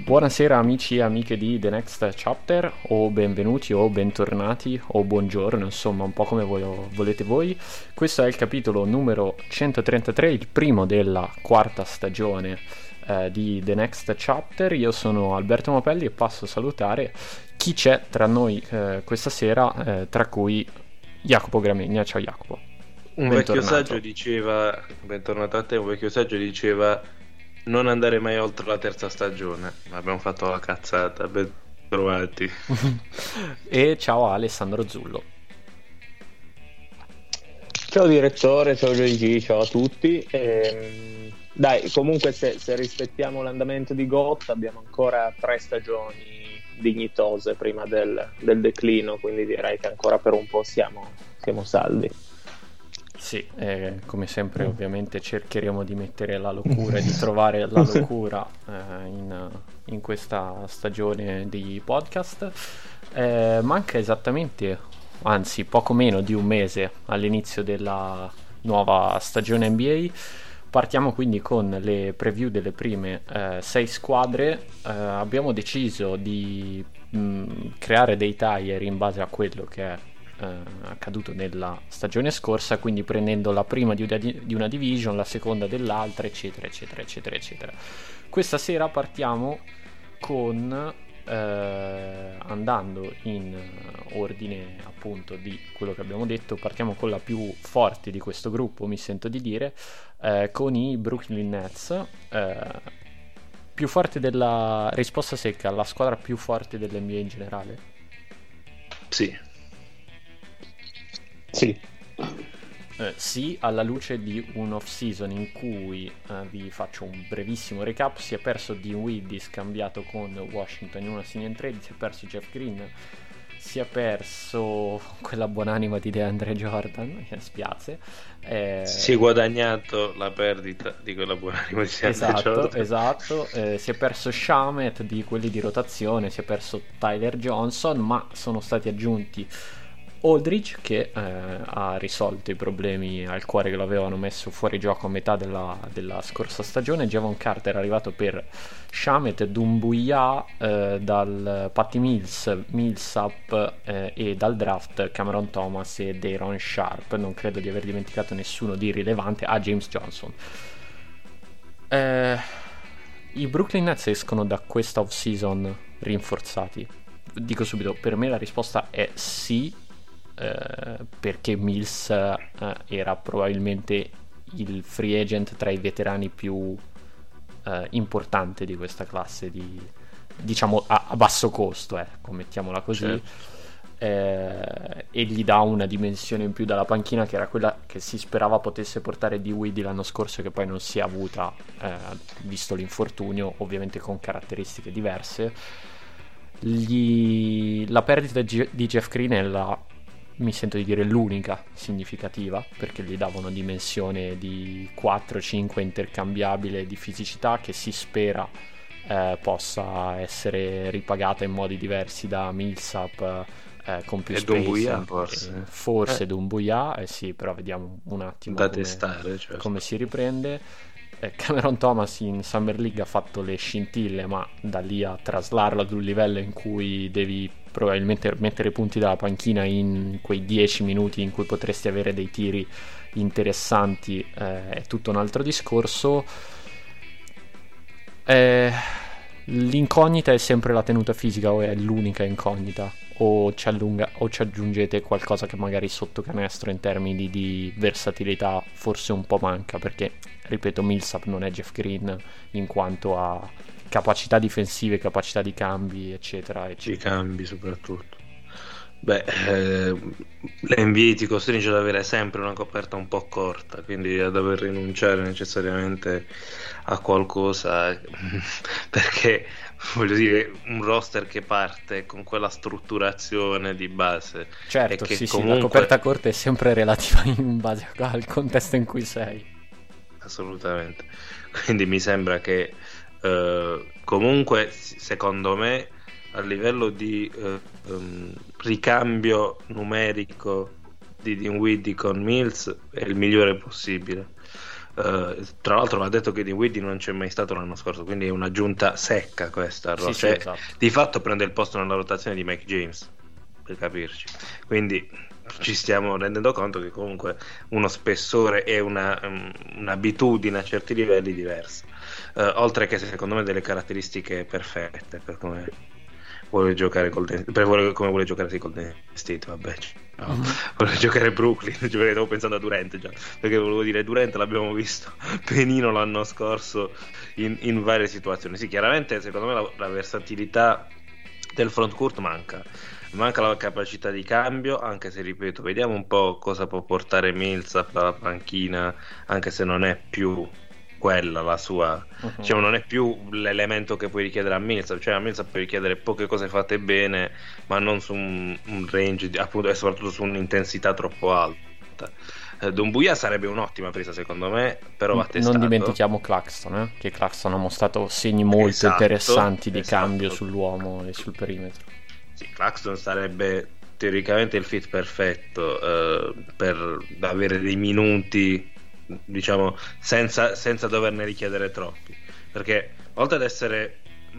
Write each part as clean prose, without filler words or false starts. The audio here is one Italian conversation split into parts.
Buonasera amici e amiche di The Next Chapter, o benvenuti o bentornati o buongiorno, insomma un po' come volete voi. Questo è il capitolo numero 133, il primo della quarta stagione di The Next Chapter. Io sono Alberto Mopelli e passo a salutare chi c'è tra noi questa sera, tra cui Jacopo Gramegna. Ciao Jacopo. Un vecchio saggio diceva, bentornato a te, un vecchio saggio diceva non andare mai oltre la terza stagione. Abbiamo fatto la cazzata, ben trovati. E ciao Alessandro Zullo. Ciao direttore, ciao Gigi, ciao a tutti. Dai, comunque se rispettiamo l'andamento di GOT abbiamo ancora 3 stagioni dignitose prima del declino, quindi direi che ancora per un po' siamo saldi. Sì, come sempre ovviamente cercheremo di mettere la locura e di trovare la locura in questa stagione di podcast. Manca esattamente, anzi poco meno di un mese all'inizio della nuova stagione NBA. Partiamo quindi con le preview delle prime 6 squadre. Abbiamo deciso di creare dei tier in base a quello che è accaduto nella stagione scorsa, quindi prendendo la prima di una division, la seconda dell'altra, eccetera eccetera eccetera eccetera. Questa sera partiamo con andando in ordine appunto di quello che abbiamo detto. Partiamo con la più forte di questo gruppo, mi sento di dire, con i Brooklyn Nets. Più forte della risposta secca, la squadra più forte dell'NBA in generale? Sì, alla luce di un off-season in cui vi faccio un brevissimo recap. Si è perso Dinwiddie scambiato con Washington in una sign and trade, si è perso Jeff Green, si è perso quella buonanima di DeAndre Jordan, mi spiace. Si è guadagnato la perdita di quella buonanima di DeAndre Jordan. Esatto, si è perso Shamet di quelli di rotazione, si è perso Tyler Johnson, ma sono stati aggiunti Aldridge, che ha risolto i problemi al cuore che lo avevano messo fuori gioco a metà della scorsa stagione. Javon Carter è arrivato per Shamet, Doumbouya, dal Patty Millsap e dal draft Cameron Thomas e Day'Ron Sharpe. Non credo di aver dimenticato nessuno di rilevante. James Johnson. I Brooklyn Nets escono da questa off-season rinforzati? Dico subito, per me la risposta è sì, perché Mills era probabilmente il free agent tra i veterani più importante di questa classe, diciamo a basso costo, mettiamola così. E gli dà una dimensione in più dalla panchina, che era quella che si sperava potesse portare Dinwiddie l'anno scorso, che poi non si è avuta, visto l'infortunio, ovviamente con caratteristiche diverse. La perdita di Jeff Green è mi sento di dire l'unica significativa, perché gli dava una dimensione di 4-5 intercambiabile di fisicità che si spera possa essere ripagata in modi diversi da Millsap, con più spacing, forse Doumbouya, sì, però vediamo un attimo come si riprende. Cameron Thomas in Summer League ha fatto le scintille, ma da lì a traslarlo ad un livello in cui devi probabilmente mettere punti dalla panchina in quei 10 minuti in cui potresti avere dei tiri interessanti, è tutto un altro discorso. L'incognita è sempre la tenuta fisica, o è l'unica incognita, o ci aggiungete qualcosa che magari sotto canestro in termini di versatilità forse un po' manca, perché ripeto, Millsap non è Jeff Green in quanto a capacità difensive, capacità di cambi, eccetera, eccetera. I cambi soprattutto. L'NBA ti costringe ad avere sempre una coperta un po' corta, quindi a dover rinunciare necessariamente a qualcosa, perché voglio dire, un roster che parte con quella strutturazione di base, certo, e che sì, comunque... la coperta corta è sempre relativa in base al contesto in cui sei. Assolutamente. Quindi mi sembra che comunque, secondo me, a livello di ricambio numerico di Dinwiddie con Mills è il migliore possibile. Tra l'altro va detto che Dinwiddie non c'è mai stato l'anno scorso, quindi è un'aggiunta secca questa, Sì, cioè, esatto. di fatto prende il posto nella rotazione di Mike James, per capirci, quindi ci stiamo rendendo conto che comunque uno spessore e un'abitudine a certi livelli diversa, oltre che secondo me delle caratteristiche perfette per come vuole giocare come vuole giocare Golden State, vabbè, vuole giocare Brooklyn, stavo pensando a Durant già, perché volevo dire Durant l'abbiamo visto benino l'anno scorso in varie situazioni. Sì, chiaramente secondo me la versatilità del front court manca la capacità di cambio, anche se ripeto, vediamo un po' cosa può portare Millsap dalla panchina, anche se non è più quella la sua, diciamo, non è più l'elemento che puoi richiedere a Millsap, cioè a Millsap puoi richiedere poche cose fatte bene, ma non su un range appunto, e soprattutto su un'intensità troppo alta. Doumbouya sarebbe un'ottima presa secondo me, però va testato. Non dimentichiamo Claxton, che Claxton ha mostrato segni molto interessanti di cambio sull'uomo e sul perimetro. Sì, Claxton sarebbe teoricamente il fit perfetto per avere dei minuti, diciamo, senza doverne richiedere troppi, perché oltre ad essere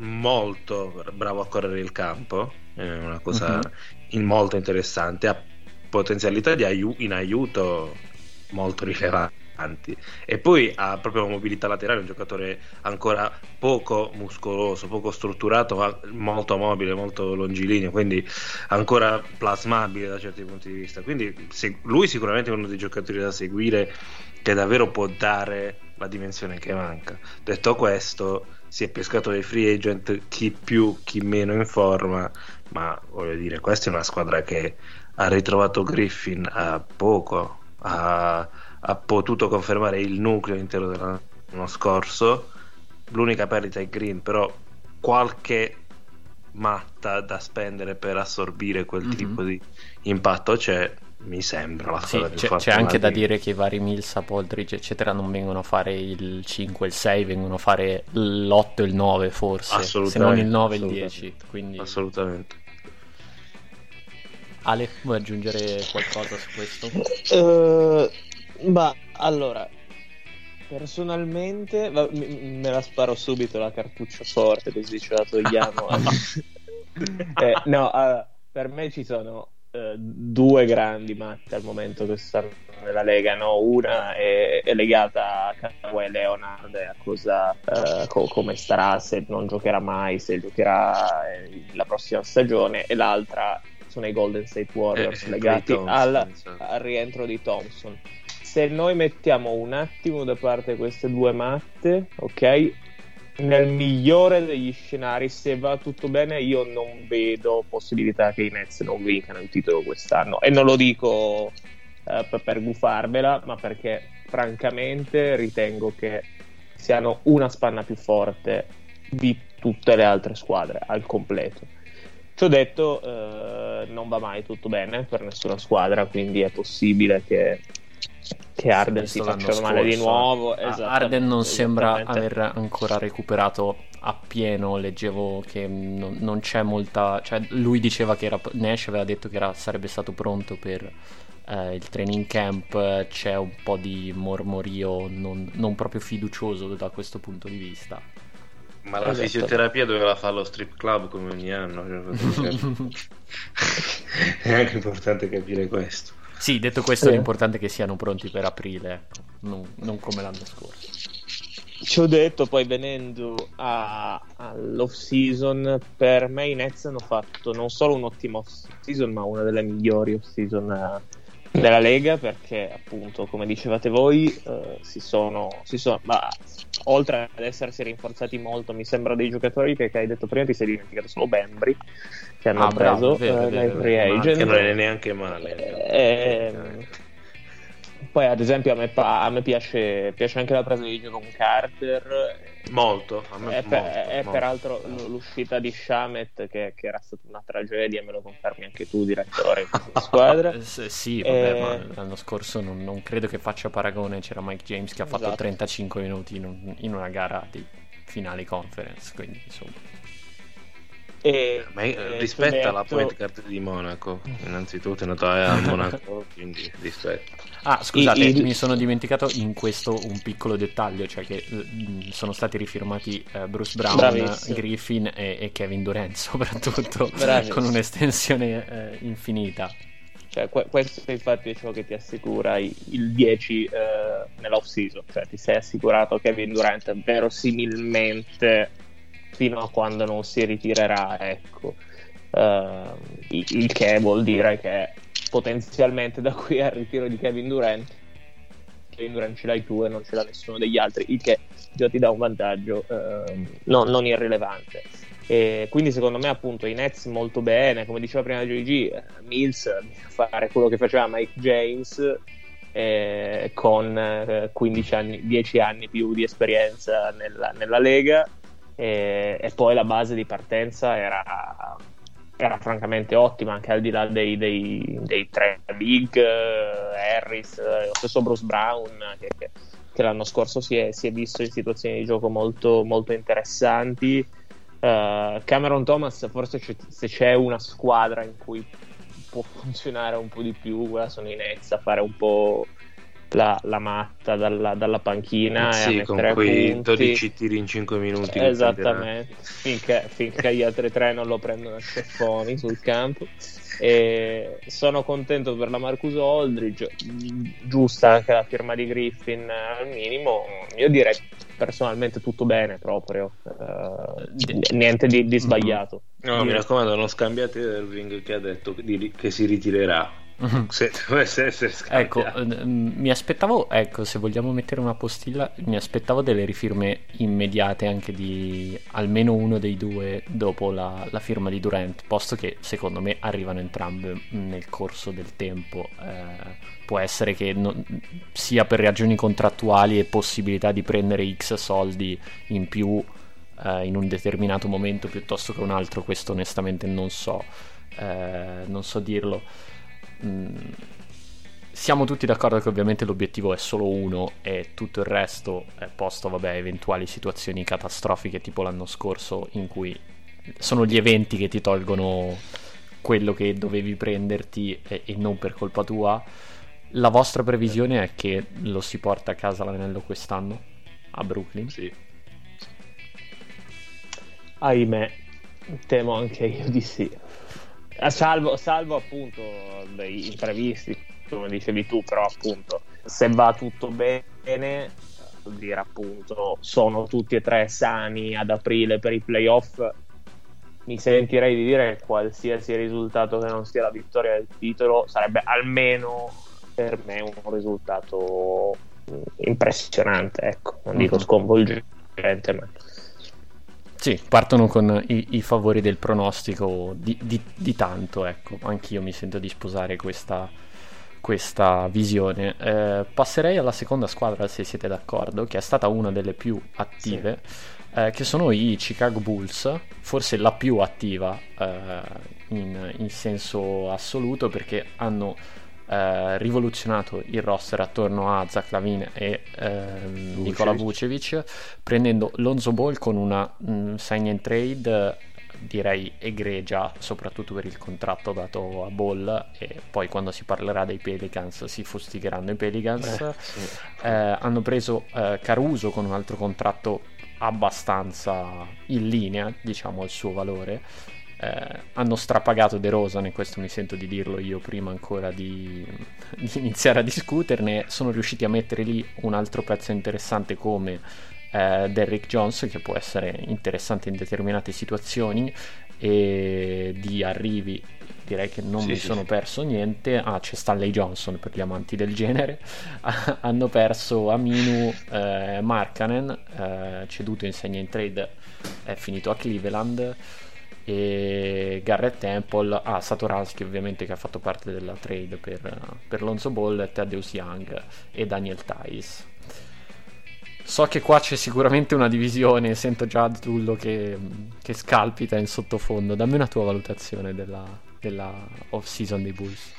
molto bravo a correre il campo, è una cosa molto interessante, ha potenzialità in aiuto molto rilevanti, e poi ha proprio una mobilità laterale, un giocatore ancora poco muscoloso, poco strutturato, ma molto mobile, molto longilineo, quindi ancora plasmabile da certi punti di vista, quindi lui sicuramente è uno dei giocatori da seguire, che davvero può dare la dimensione che manca. Detto questo, si è pescato dei free agent, chi più chi meno in forma, ma voglio dire, questa è una squadra che ha ritrovato Griffin a poco, ha potuto confermare il nucleo intero dell'anno scorso. L'unica perdita è Green, però qualche matta da spendere per assorbire quel tipo di impatto c'è, mi sembra la squadra più forte. C'è anche da dire che i vari Millsap, Aldridge eccetera non vengono a fare il 5 e il 6, vengono a fare l'8 e il 9 forse, se non il 9 e il 10, quindi... Assolutamente. Ale, vuoi aggiungere qualcosa su questo? Ma allora, personalmente me la sparo subito la cartuccia forte, così ce la togliamo. Per me ci sono due grandi matte al momento che stanno nella Lega, no? Una è legata a Kawhi Leonard e a cosa come starà, se non giocherà mai, se giocherà la prossima stagione, e l'altra sono i Golden State Warriors legati al rientro di Thompson. Se noi mettiamo un attimo da parte queste due matte, ok, nel migliore degli scenari, se va tutto bene, io non vedo possibilità che i Nets non vincano il titolo quest'anno, e non lo dico per gufarvela, ma perché francamente ritengo che siano una spanna più forte di tutte le altre squadre al completo. Ciò detto, non va mai tutto bene per nessuna squadra, quindi è possibile che Harden si faccia male di nuovo. Harden non sembra aver ancora recuperato appieno. Leggevo che non c'è molta, cioè lui diceva che Nash aveva detto che sarebbe stato pronto per il training camp. C'è un po' di mormorio non proprio fiducioso da questo punto di vista. Ma la fisioterapia doveva fare lo strip club come ogni anno. È anche importante capire questo. Sì, detto questo, l'importante è che siano pronti per aprile, non come l'anno scorso. Ci ho detto, poi venendo all'off season, per me i Nets hanno fatto non solo un'ottima off season, ma una delle migliori off season della Lega, perché appunto, come dicevate voi, si sono ma oltre ad essersi rinforzati molto, mi sembra dei giocatori che hai detto prima, ti sei dimenticato solo Bembry, che hanno preso dai free agent, che non è neanche male. Poi ad esempio a me piace anche la presa di Jevon Carter molto, peraltro l'uscita di Shamet che era stata una tragedia, me lo confermi anche tu, direttore, in questa squadra. Sì, vabbè, ma l'anno scorso non credo che faccia paragone. C'era Mike James che ha fatto 35 minuti in una gara di finale conference, quindi insomma. Ma rispetta la point guard di Monaco, innanzitutto è nato a Monaco, quindi rispetta. Scusate, mi sono dimenticato in questo un piccolo dettaglio, cioè che sono stati rifirmati Bruce Brown, bravissimo, Griffin e Kevin Durant soprattutto, bravissimo, con un'estensione infinita. Cioè, questo infatti è ciò che ti assicura il 10 nell'off season, cioè ti sei assicurato Kevin Durant verosimilmente fino a quando non si ritirerà, ecco. Il che vuol dire che potenzialmente da qui al ritiro di Kevin Durant ce l'hai tu e non ce l'ha nessuno degli altri, il che già ti dà un vantaggio non irrilevante. E quindi secondo me appunto i Nets molto bene, come diceva prima Gigi, Mills fare quello che faceva Mike James con 15 anni, 10 anni più di esperienza nella Lega, e poi la base di partenza era francamente ottima, anche al di là dei tre big, Harris, lo stesso Bruce Brown che l'anno scorso si è visto in situazioni di gioco molto, molto interessanti. Cameron Thomas, forse se c'è una squadra in cui può funzionare un po' di più, quella sono i Nets, a fare un po' la matta dalla panchina, sì, e a con mettere quei punti. 12 tiri in 5 minuti, esattamente, finché gli altri tre non lo prendono a ceffoni sul campo. E sono contento per la Marcus Aldridge, giusta anche la firma di Griffin al minimo. Io direi personalmente tutto bene proprio, niente di sbagliato. No, mi raccomando, non scambiate Irving, che ha detto che si ritirerà. Se dovesse essere scambiato. Ecco, mi aspettavo, se vogliamo mettere una postilla, mi aspettavo delle rifirme immediate anche di almeno uno dei due dopo la firma di Durant, posto che secondo me arrivano entrambe nel corso del tempo. Può essere che sia per ragioni contrattuali e possibilità di prendere X soldi in più in un determinato momento piuttosto che un altro, questo onestamente non so dirlo. Siamo tutti d'accordo che ovviamente l'obiettivo è solo uno e tutto il resto è posto, eventuali situazioni catastrofiche tipo l'anno scorso, in cui sono gli eventi che ti tolgono quello che dovevi prenderti e non per colpa tua. La vostra previsione è che lo si porta a casa l'anello quest'anno a Brooklyn? Sì. Ahimè, temo anche io di sì. Salvo appunto dei imprevisti, come dicevi tu, però appunto se va tutto bene, vuol dire appunto sono tutti e tre sani ad aprile per i playoff, mi sentirei di dire che qualsiasi risultato che non sia la vittoria del titolo sarebbe almeno per me un risultato impressionante, ecco, non dico sconvolgente, ma sì, partono con i favori del pronostico di tanto, ecco. Anch'io mi sento di sposare questa visione. Passerei alla seconda squadra, se siete d'accordo, che è stata una delle più attive, sì, che sono i Chicago Bulls, forse la più attiva in senso assoluto, perché hanno rivoluzionato il roster attorno a Zach LaVine e Nikola Vucevic, prendendo Lonzo Ball con una sign and trade direi egregia, soprattutto per il contratto dato a Ball, e poi quando si parlerà dei Pelicans si fustigheranno i Pelicans. Sì. Hanno preso Caruso con un altro contratto abbastanza in linea, diciamo, al suo valore. Hanno strapagato DeRozan, e questo mi sento di dirlo io prima ancora di iniziare a discuterne. Sono riusciti a mettere lì un altro pezzo interessante come Derrick Jones, che può essere interessante in determinate situazioni, e di arrivi direi che non mi sono perso niente. C'è Stanley Johnson per gli amanti del genere. Hanno perso Aminu Markkanen, ceduto in segno in trade, è finito a Cleveland, e Garrett Temple, Satoransky ovviamente, che ha fatto parte della trade per Lonzo Ball, Thaddeus Young e Daniel Theis. So che qua c'è sicuramente una divisione, sento già Zullo che scalpita in sottofondo. Dammi una tua valutazione della off-season dei Bulls.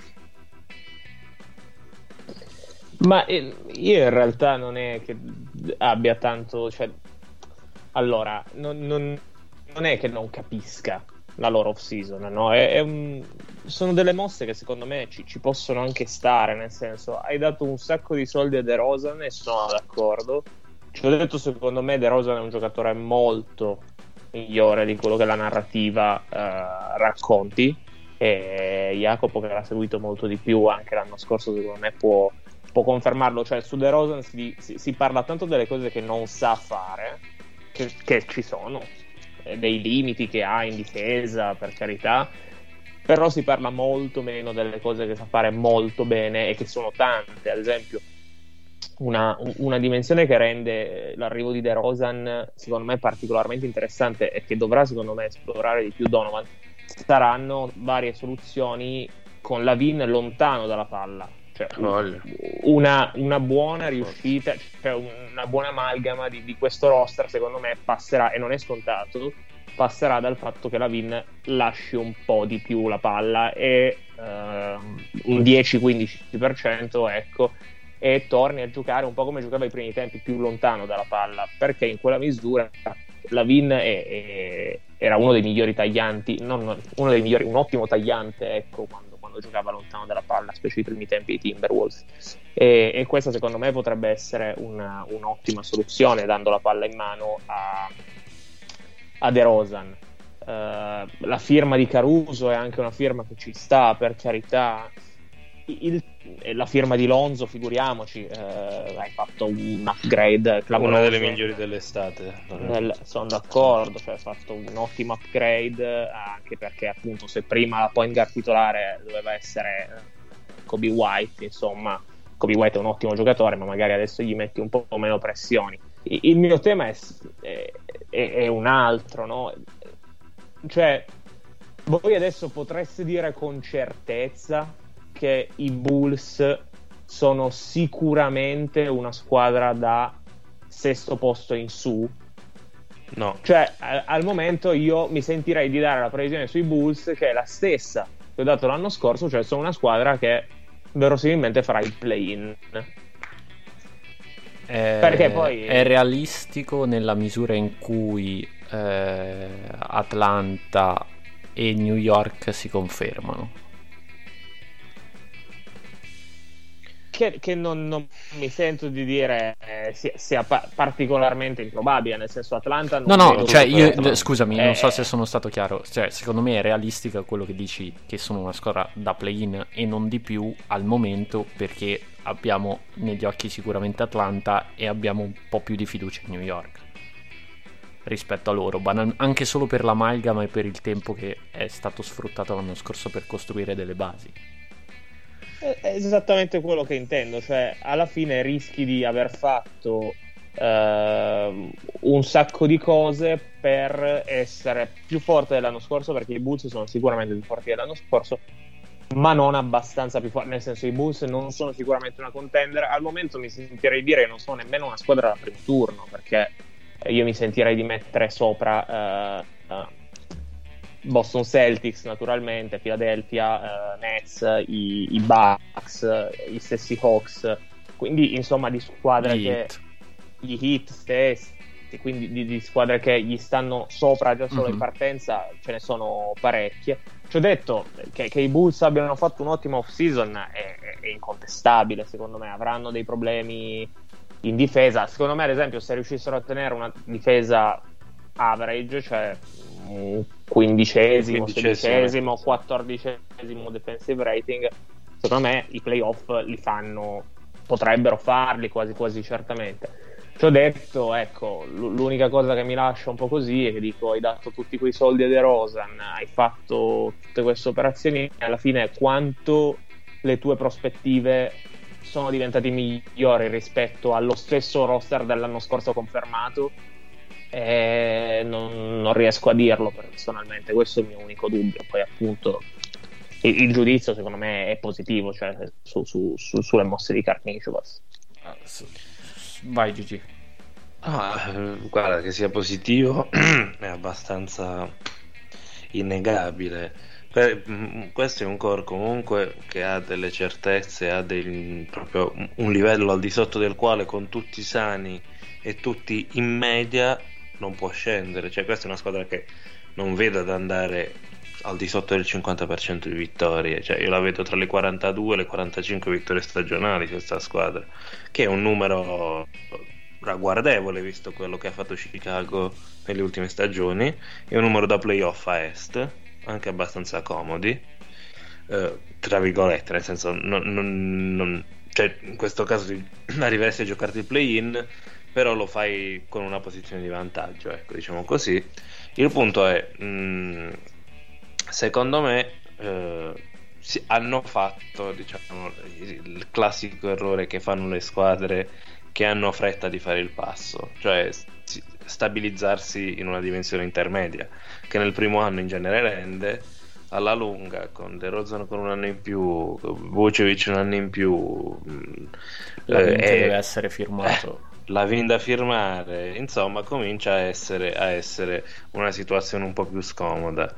Ma io in realtà non è che abbia tanto, cioè, allora non è che non capisca la loro off-season, no? Sono delle mosse che secondo me ci possono anche stare, nel senso, hai dato un sacco di soldi a DeRozan e sono d'accordo. Ci ho detto, secondo me DeRozan è un giocatore molto migliore di quello che la narrativa racconti, e Jacopo, che l'ha seguito molto di più anche l'anno scorso, secondo me può confermarlo. Cioè, su DeRozan si parla tanto delle cose che non sa fare, che ci sono, dei limiti che ha in difesa, per carità, però si parla molto meno delle cose che sa fare molto bene, e che sono tante. Ad esempio, una dimensione che rende l'arrivo di DeRozan secondo me particolarmente interessante, e che dovrà secondo me esplorare di più Donovan, saranno varie soluzioni con Lavin lontano dalla palla. Cioè, una buona riuscita, cioè una buona amalgama di questo roster, secondo me passerà, e non è scontato, passerà dal fatto che Lavin lasci un po' di più la palla, e un 10-15%, ecco, e torni a giocare un po' come giocava ai primi tempi, più lontano dalla palla, perché in quella misura Lavin era uno dei migliori taglianti, non uno dei migliori, un ottimo tagliante, ecco, quando giocava lontano dalla palla, specie i primi tempi di Timberwolves, e questa secondo me potrebbe essere un'ottima soluzione, dando la palla in mano a DeRozan. La firma di Caruso è anche una firma che ci sta, per carità. La firma di Lonzo, figuriamoci, hai fatto un upgrade clamoroso, una delle migliori dell'estate. Sono d'accordo, cioè hai fatto un ottimo upgrade, anche perché appunto se prima la point guard titolare doveva essere Kobe White, insomma Kobe White è un ottimo giocatore, ma magari adesso gli metti un po' meno pressioni. Il mio tema è un altro, no? Cioè, voi adesso potreste dire con certezza che i Bulls sono sicuramente una squadra da sesto posto in su? No. Cioè, al momento io mi sentirei di dare la previsione sui Bulls che è la stessa che ho dato l'anno scorso, cioè sono una squadra che verosimilmente farà il play-in. Perché poi è realistico nella misura in cui Atlanta e New York si confermano. Che non mi sento di dire sia particolarmente improbabile, nel senso, Atlanta non no, cioè io scusami, non so se sono stato chiaro, cioè secondo me è realistica quello che dici, che sono una squadra da play-in e non di più al momento, perché abbiamo negli occhi sicuramente Atlanta e abbiamo un po' più di fiducia in New York rispetto a loro, anche solo per l'amalgama e per il tempo che è stato sfruttato l'anno scorso per costruire delle basi. È esattamente quello che intendo, cioè alla fine rischi di aver fatto un sacco di cose per essere più forte dell'anno scorso, perché i Bulls sono sicuramente più forti dell'anno scorso, ma non abbastanza più forti, nel senso i Bulls non sono sicuramente una contender. Al momento mi sentirei dire che non sono nemmeno una squadra da primo turno, perché io mi sentirei di mettere sopra Boston Celtics, naturalmente, Philadelphia, Nets, i Bucks, i stessi Hawks, quindi insomma di squadre gli Heat stessi, quindi di squadre che gli stanno sopra già solo in partenza ce ne sono parecchie. Ci ho detto che i Bulls abbiano fatto un'ottima off-season è incontestabile, secondo me avranno dei problemi in difesa. Secondo me, ad esempio, se riuscissero a tenere una difesa average, cioè un 15esimo, 16esimo, 14esimo defensive rating, secondo me i playoff li fanno, potrebbero farli quasi certamente. Ci ho detto, ecco, l'unica cosa che mi lascia un po' così è che dico, hai dato tutti quei soldi a DeRozan, hai fatto tutte queste operazioni, alla fine quanto le tue prospettive sono diventate migliori rispetto allo stesso roster dell'anno scorso confermato? Non riesco a dirlo personalmente, questo è il mio unico dubbio. Poi appunto il giudizio secondo me è positivo, cioè sulle mosse di Karnišovas. Vai Gigi. Guarda, che sia positivo è abbastanza innegabile. Questo è un core comunque che ha delle certezze, ha proprio un livello al di sotto del quale, con tutti sani e tutti in media, non può scendere. Cioè, questa è una squadra che non vedo ad andare al di sotto del 50% di vittorie, cioè io la vedo tra le 42 e le 45 vittorie stagionali questa squadra, che è un numero ragguardevole visto quello che ha fatto Chicago nelle ultime stagioni, è un numero da playoff a est, anche abbastanza comodi, tra virgolette, nel senso cioè in questo caso arriveresti a giocarti il play-in, però lo fai con una posizione di vantaggio, ecco, diciamo così. Il punto è, secondo me hanno fatto, diciamo, il classico errore che fanno le squadre che hanno fretta di fare il passo, cioè stabilizzarsi in una dimensione intermedia, che nel primo anno in genere rende, alla lunga con DeRozan con un anno in più, Vucevic un anno in più, Lavin che deve essere firmato, Lavin da firmare, insomma comincia a essere una situazione un po' più scomoda.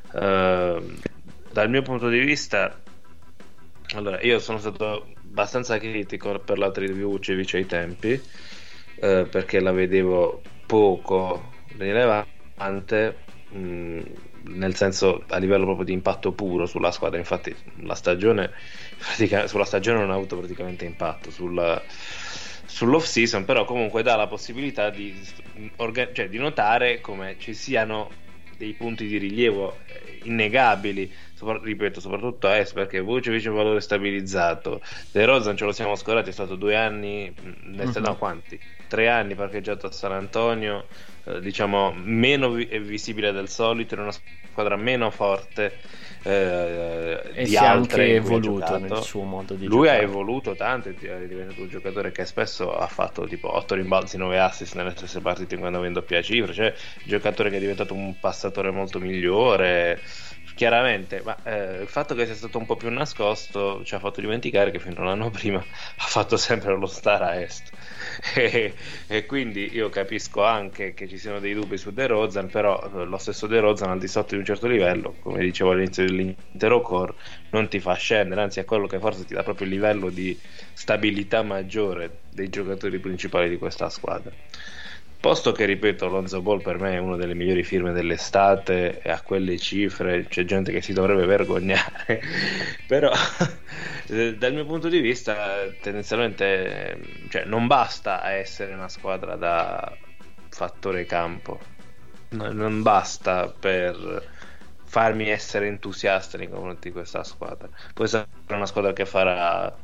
Dal mio punto di vista, allora, io sono stato abbastanza critico per la trade di Vucevic ai tempi, perché la vedevo poco rilevante, nel senso a livello proprio di impatto puro sulla squadra. Infatti sulla stagione non ha avuto praticamente impatto sull'off season, però comunque dà la possibilità di notare come ci siano dei punti di rilievo innegabili, ripeto, soprattutto a est, perché Vucevic è un valore stabilizzato, DeRozan ce lo siamo scordati, è stato 2 anni, no, quanti? 3 anni parcheggiato a San Antonio, diciamo meno visibile del solito, in una squadra meno forte e di si è altre anche in cui ha evoluto giocato. nel suo modo di Lui giocare. ha evoluto tanto, è diventato un giocatore che spesso ha fatto tipo 8 rimbalzi, 9 assist nelle stesse partite quando aveva in doppia cifra, cioè un giocatore che è diventato un passatore molto migliore, chiaramente, ma il fatto che sia stato un po' più nascosto ci ha fatto dimenticare che fino all'anno prima ha fatto sempre lo star a est e quindi io capisco anche che ci siano dei dubbi su DeRozan, però lo stesso DeRozan al di sotto di un certo livello, come dicevo all'inizio dell'intero core, non ti fa scendere, anzi è quello che forse ti dà proprio il livello di stabilità maggiore dei giocatori principali di questa squadra. Posto che, ripeto, Lonzo Ball per me è una delle migliori firme dell'estate e a quelle cifre c'è gente che si dovrebbe vergognare però dal mio punto di vista tendenzialmente, cioè, non basta essere una squadra da fattore campo, non basta per farmi essere entusiasta nei confronti di questa squadra. Può essere una squadra che farà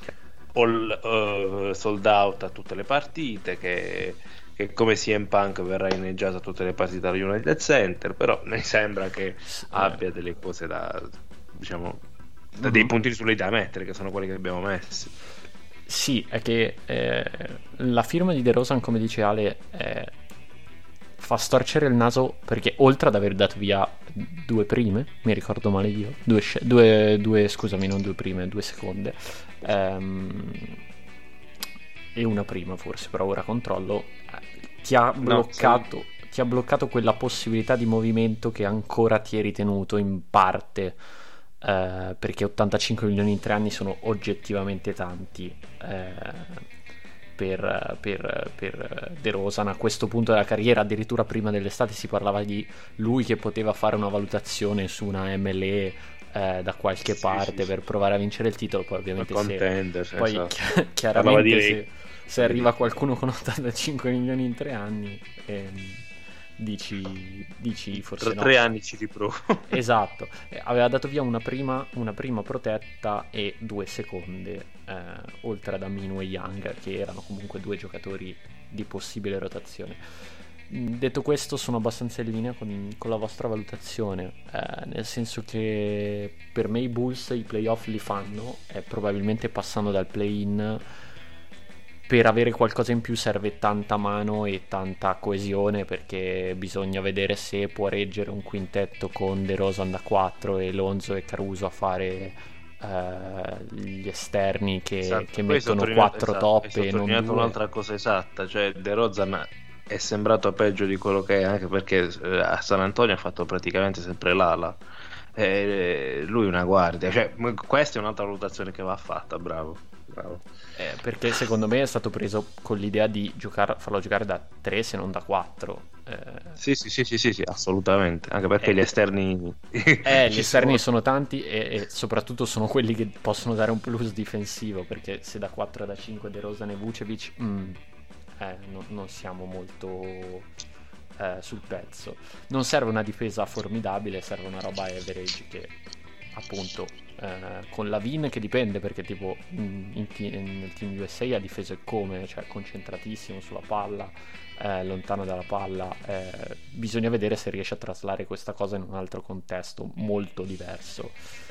sold out a tutte le partite, che come CM Punk verrà inneggiato a tutte le partite allo United Center, però mi sembra che abbia delle cose da, diciamo, dei puntini sulle i da mettere, che sono quelli che abbiamo messi. Sì, è che la firma di DeRozan, come dice Ale, fa storcere il naso, perché oltre ad aver dato via 2 prime, mi ricordo male io, scusami, non 2 prime, 2 seconde, e una prima forse, però ora controllo, ti ha bloccato quella possibilità di movimento che ancora ti è ritenuto in parte, perché 85 milioni in 3 anni sono oggettivamente tanti per DeRozan a questo punto della carriera. Addirittura prima dell'estate si parlava di lui che poteva fare una valutazione su una MLE da qualche parte per provare a vincere il titolo. Poi ovviamente poi chiaramente se arriva qualcuno con 85 milioni in 3 anni, dici forse tra 3 anni ci riprovo. Esatto, aveva dato via una prima protetta e 2 seconde, oltre ad Aminu e Young, che erano comunque 2 giocatori di possibile rotazione. Detto questo, sono abbastanza in linea con la vostra valutazione, nel senso che per me i Bulls i playoff li fanno, probabilmente passando dal play-in. Per avere qualcosa in più serve tanta mano e tanta coesione, perché bisogna vedere se può reggere un quintetto con DeRozan da 4 e Lonzo e Caruso a fare gli esterni che mettono 4 top e non 2. Un'altra cosa esatta, cioè DeRozan è sembrato peggio di quello che è, anche perché a San Antonio ha fatto praticamente sempre l'ala, lui una guardia, cioè questa è un'altra valutazione che va fatta, bravo. bravo. Perché secondo me è stato preso con l'idea di farlo giocare da 3 se non da 4. Sì, assolutamente. Anche perché gli esterni gli esterni sono tanti e soprattutto sono quelli che possono dare un plus difensivo, perché se da 4 da 5 DeRozan e Vucevic non siamo molto sul pezzo. Non serve una difesa formidabile, serve una roba average che appunto con la Vin, che dipende, perché tipo nel Team USA ha difeso come, cioè concentratissimo sulla palla, lontano dalla palla. Bisogna vedere se riesce a traslare questa cosa in un altro contesto molto diverso.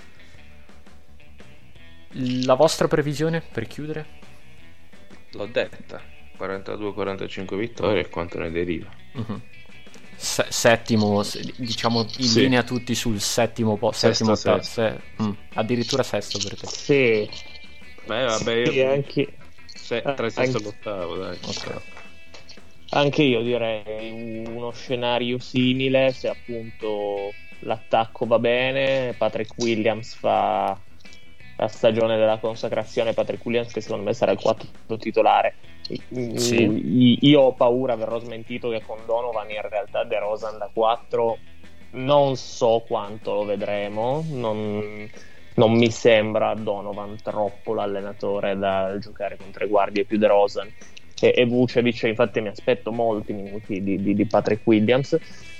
La vostra previsione per chiudere? L'ho detta, 42-45 vittorie e quanto ne deriva. Settimo, diciamo in linea tutti sul settimo posto, addirittura sesto per te. Sì. Beh, vabbè, sì, anche tra il sesto e l'ottavo, dai. Okay. Anche io direi uno scenario simile, se appunto l'attacco va bene, Patrick Williams fa la stagione della consacrazione, Patrick Williams che secondo me sarà il quarto titolare. Sì. Io ho paura, verrò smentito, che con Donovan in realtà DeRozan da 4 non so quanto lo vedremo, non mi sembra Donovan troppo l'allenatore da giocare con tre guardie più DeRozan e Vucevic, infatti mi aspetto molti minuti di Patrick Williams,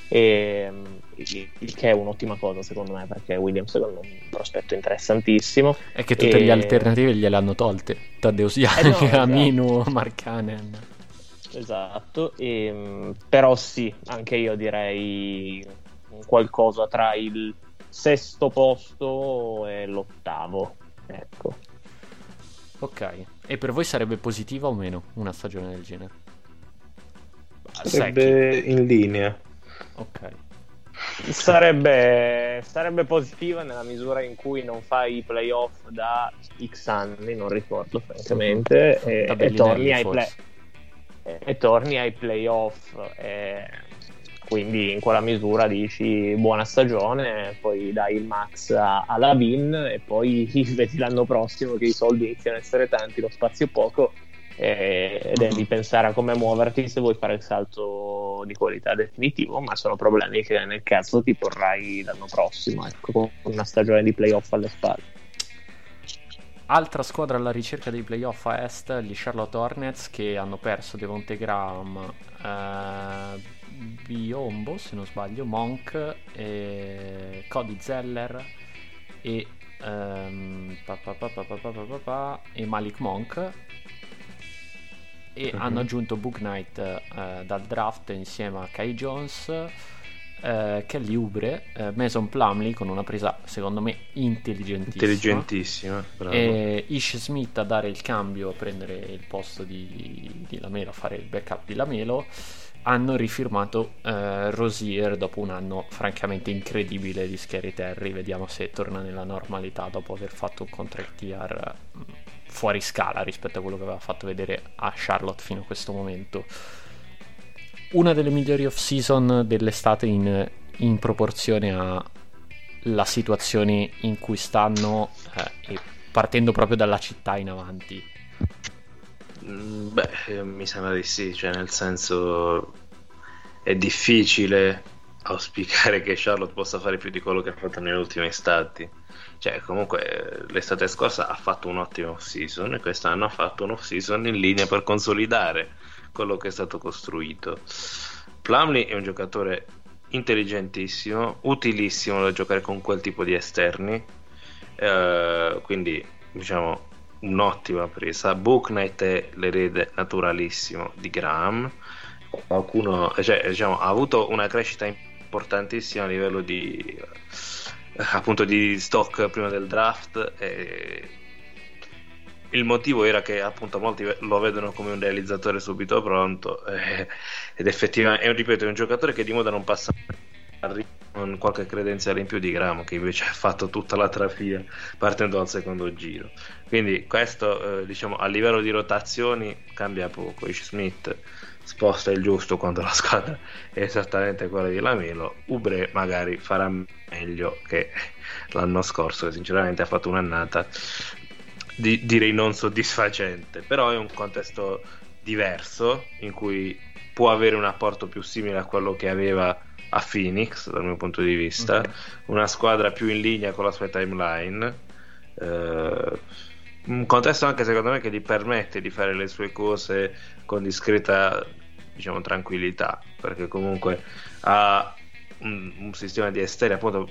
il che è un'ottima cosa secondo me, perché Williams è un prospetto interessantissimo. È che tutte le alternative gliele hanno tolte, Tadeusz Young, esatto. Aminu, Markkanen. Esatto, però sì, anche io direi qualcosa tra il sesto posto e l'ottavo, ecco. Ok, e per voi sarebbe positiva o meno una stagione del genere? Sarebbe in linea. Ok. Sarebbe positiva nella misura in cui non fai i playoff da X anni, non ricordo francamente, e torni ai playoff, quindi in quella misura dici buona stagione, poi dai il max alla Vin e poi vedi l'anno prossimo che i soldi iniziano a essere tanti, lo spazio poco, e devi pensare a come muoverti se vuoi fare il salto di qualità definitivo, ma sono problemi che nel caso ti porrai l'anno prossimo, ecco, con una stagione di playoff alle spalle. Altra squadra alla ricerca dei playoff a est, gli Charlotte Hornets, che hanno perso Devonte Graham, Biombo se non sbaglio, Monk, Cody Zeller e Malik Monk, e hanno aggiunto Book Knight dal draft insieme a Kai Jones, Kelly Oubre, Mason Plumlee con una presa secondo me intelligentissima, e Ish Smith a dare il cambio, a prendere il posto di Lamelo, a fare il backup di Lamelo. Hanno rifirmato Rozier dopo un anno francamente incredibile di Scary Terry. Vediamo se torna nella normalità dopo aver fatto un contract year fuori scala rispetto a quello che aveva fatto vedere a Charlotte fino a questo momento. Una delle migliori off-season dell'estate in proporzione alla situazione in cui stanno, e partendo proprio dalla città in avanti. Beh, mi sembra di sì, cioè nel senso è difficile auspicare che Charlotte possa fare più di quello che ha fatto negli ultimi estati. Cioè comunque l'estate scorsa ha fatto un'ottima off-season e quest'anno ha fatto un'off-season in linea per consolidare quello che è stato costruito. Plumlee è un giocatore intelligentissimo, utilissimo da giocare con quel tipo di esterni, quindi diciamo un'ottima presa. Book Knight è l'erede naturalissimo di Graham, qualcuno, cioè, diciamo, ha avuto una crescita importantissima a livello di appunto di stock prima del draft, e il motivo era che appunto molti lo vedono come un realizzatore subito pronto, ed effettivamente ripeto, è un giocatore che di moda non passa con qualche credenziale in più di Graham, che invece ha fatto tutta la trafila partendo dal secondo giro. Quindi questo diciamo a livello di rotazioni cambia poco. Ish Smith sposta il giusto quando la squadra è esattamente quella di Lamelo. Oubre magari farà meglio che l'anno scorso, che sinceramente ha fatto un'annata direi non soddisfacente, però è un contesto diverso in cui può avere un apporto più simile a quello che aveva a Phoenix dal mio punto di vista, una squadra più in linea con la sua timeline, un contesto anche secondo me che gli permette di fare le sue cose con discreta, diciamo, tranquillità, perché comunque ha un sistema di esteri appunto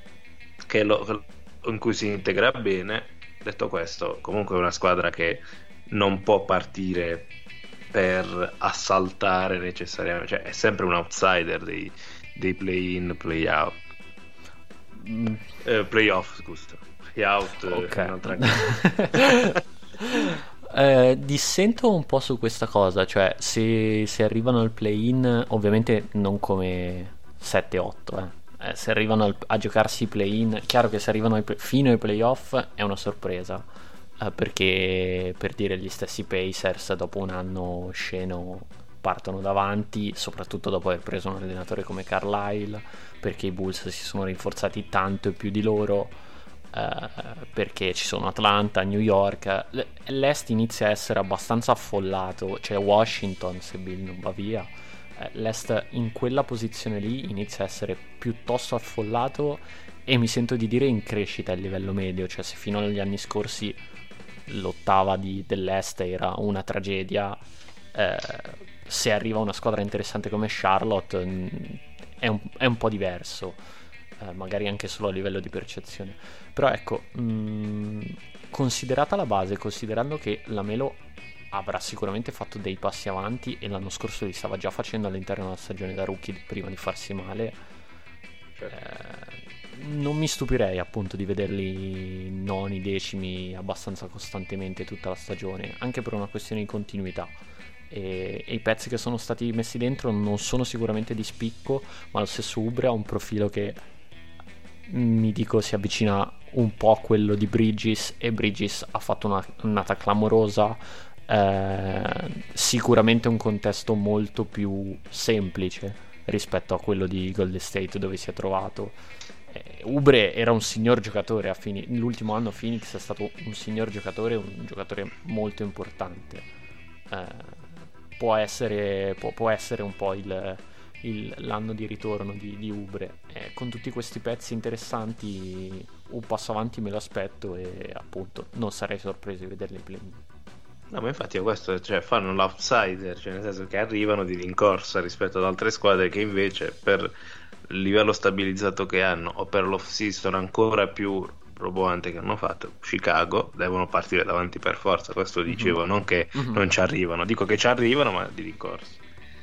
in cui si integra bene. Detto questo, comunque è una squadra che non può partire per assaltare necessariamente, cioè è sempre un outsider dei play-in, play-out, play-off, scusa, play-out, okay. Un'altra cosa. Dissento un po' su questa cosa, cioè se arrivano al play-in, ovviamente non come 7-8, se arrivano a giocarsi i play-in, chiaro che se arrivano fino ai playoff è una sorpresa, perché per dire gli stessi Pacers dopo un anno osceno partono davanti, soprattutto dopo aver preso un allenatore come Carlisle, perché i Bulls si sono rinforzati tanto e più di loro, perché ci sono Atlanta, New York, l'Est inizia a essere abbastanza affollato, cioè Washington, se Bill non va via, l'Est in quella posizione lì inizia a essere piuttosto affollato, e mi sento di dire in crescita a livello medio, cioè se fino agli anni scorsi l'ottava dell'Est era una tragedia, se arriva una squadra interessante come Charlotte è un po' diverso, magari anche solo a livello di percezione. Però ecco, considerata la base, considerando che la Melo avrà sicuramente fatto dei passi avanti e l'anno scorso li stava già facendo all'interno della stagione da rookie prima di farsi male, non mi stupirei appunto di vederli noni, decimi abbastanza costantemente tutta la stagione, anche per una questione di continuità, e i pezzi che sono stati messi dentro non sono sicuramente di spicco, ma lo stesso Oubre ha un profilo che mi dico si avvicina un po' a quello di Bridges, e Bridges ha fatto un'annata clamorosa, sicuramente un contesto molto più semplice rispetto a quello di Golden State dove si è trovato. Oubre era un signor giocatore l'ultimo anno Phoenix è stato un signor giocatore, un giocatore molto importante, può essere un po' l'anno di ritorno di Oubre, con tutti questi pezzi interessanti un passo avanti me lo aspetto, e appunto non sarei sorpreso di vederli in play-in. No, ma infatti questo, cioè, fanno l'outsider, cioè nel senso che arrivano di rincorsa rispetto ad altre squadre che invece per il livello stabilizzato che hanno o per l'off season ancora più roboante che hanno fatto, Chicago, devono partire davanti per forza. Questo dicevo, non che non ci arrivano, dico che ci arrivano ma di rincorsa.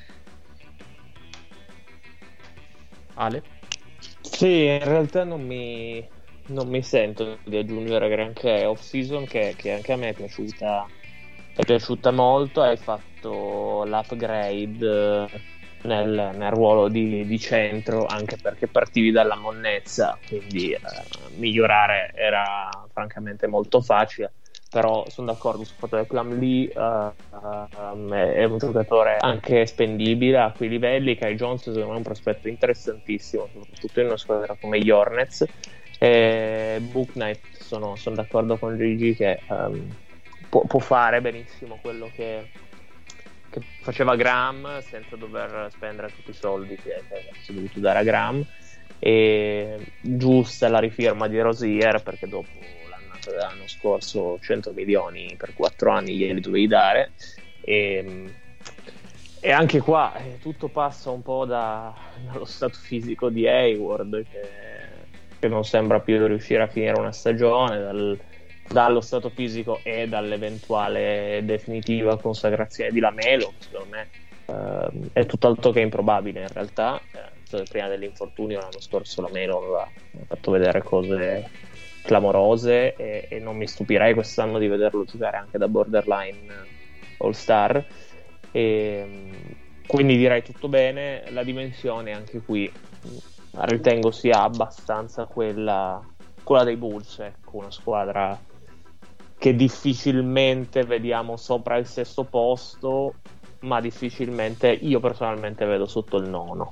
Ale? Sì, in realtà non mi sento di aggiungere granché. Off season che anche a me è piaciuta molto. Hai fatto l'upgrade nel ruolo di centro, anche perché partivi dalla monnezza, quindi migliorare era francamente molto facile. Però sono d'accordo sul fatto che Plumlee è un giocatore anche spendibile a quei livelli. Kai Jones secondo me è un prospetto interessantissimo, soprattutto in una squadra come gli Hornets. Book Knight sono d'accordo con Gigi che può fare benissimo quello che faceva Graham senza dover spendere tutti i soldi che si è dovuto dare a Graham, e giusta la rifirma di Rozier, perché dopo l'anno scorso 100 milioni per 4 anni glieli dovevi dare, e anche qua tutto passa un po' dallo stato fisico di Hayward che non sembra più riuscire a finire una stagione, dallo stato fisico e dall'eventuale definitiva consacrazione di Lamelo, che secondo me è tutt'altro che improbabile in realtà. Prima dell'infortunio l'anno scorso Lamelo aveva fatto vedere cose clamorose, e non mi stupirei quest'anno di vederlo giocare anche da borderline All-Star, e quindi direi tutto bene. La dimensione anche qui ritengo sia abbastanza quella dei Bulls, ecco, una squadra che difficilmente vediamo sopra il sesto posto, ma difficilmente io personalmente vedo sotto il nono,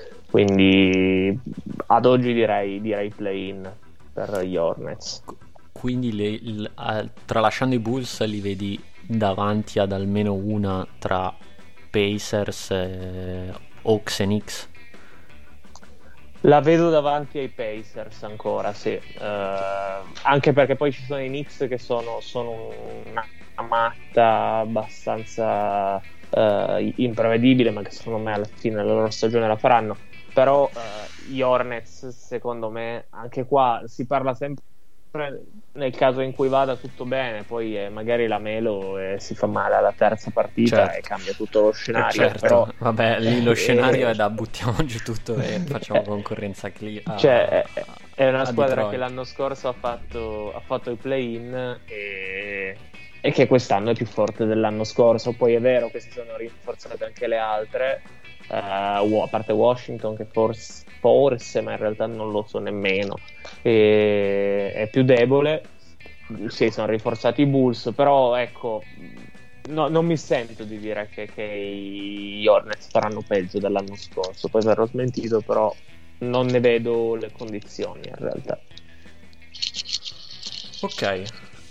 quindi ad oggi direi play-in per gli Hornets. quindi tralasciando i Bulls li vedi davanti ad almeno una tra Pacers, Hawks e Knicks? La vedo davanti ai Pacers ancora, sì. Anche perché poi ci sono i Knicks che sono una matta abbastanza imprevedibile, ma che secondo me alla fine della loro stagione la faranno. Però gli Hornets, secondo me, anche qua si parla sempre nel caso in cui vada tutto bene, poi magari la Melo si fa male alla terza partita, certo, e cambia tutto lo scenario. Certo. Però vabbè, lì lo scenario è da buttiamo giù tutto e facciamo concorrenza cioè è una squadra Detroit, che l'anno scorso ha fatto il play-in e che quest'anno è più forte dell'anno scorso. Poi è vero che si sono rinforzate anche le altre, a parte Washington, che forse, ma in realtà non lo so nemmeno, è più debole. Sì, sono rinforzati i Bulls, però ecco, no, non mi sento di dire che gli Hornets faranno peggio dell'anno scorso. Poi verrò smentito, però non ne vedo le condizioni in realtà. Ok,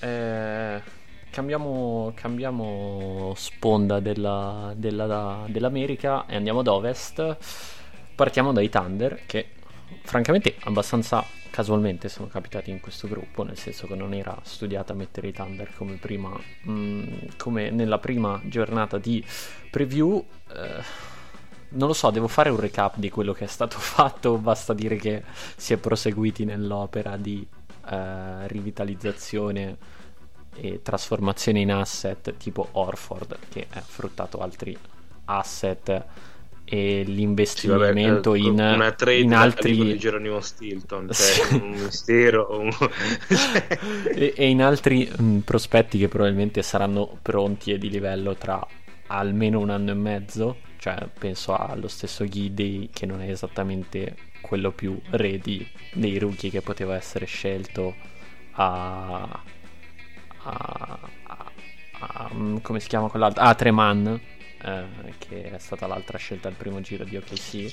cambiamo sponda dell'America e andiamo ad ovest. Partiamo dai Thunder, che francamente abbastanza casualmente sono capitati in questo gruppo, nel senso che non era studiata mettere i Thunder come nella prima giornata di preview. Non lo so, devo fare un recap di quello che è stato fatto. Basta dire che si è proseguiti nell'opera di rivitalizzazione e trasformazione in asset tipo Horford, che ha fruttato altri asset e l'investimento una trade in altri di Geronimo Stilton, cioè un mistero e in altri prospetti che probabilmente saranno pronti e di livello tra almeno un anno e mezzo. Cioè penso allo stesso Giddey, che non è esattamente quello più ready dei rookie che poteva essere scelto, come si chiama quell'altro? Treman, che è stata l'altra scelta al primo giro di OKC.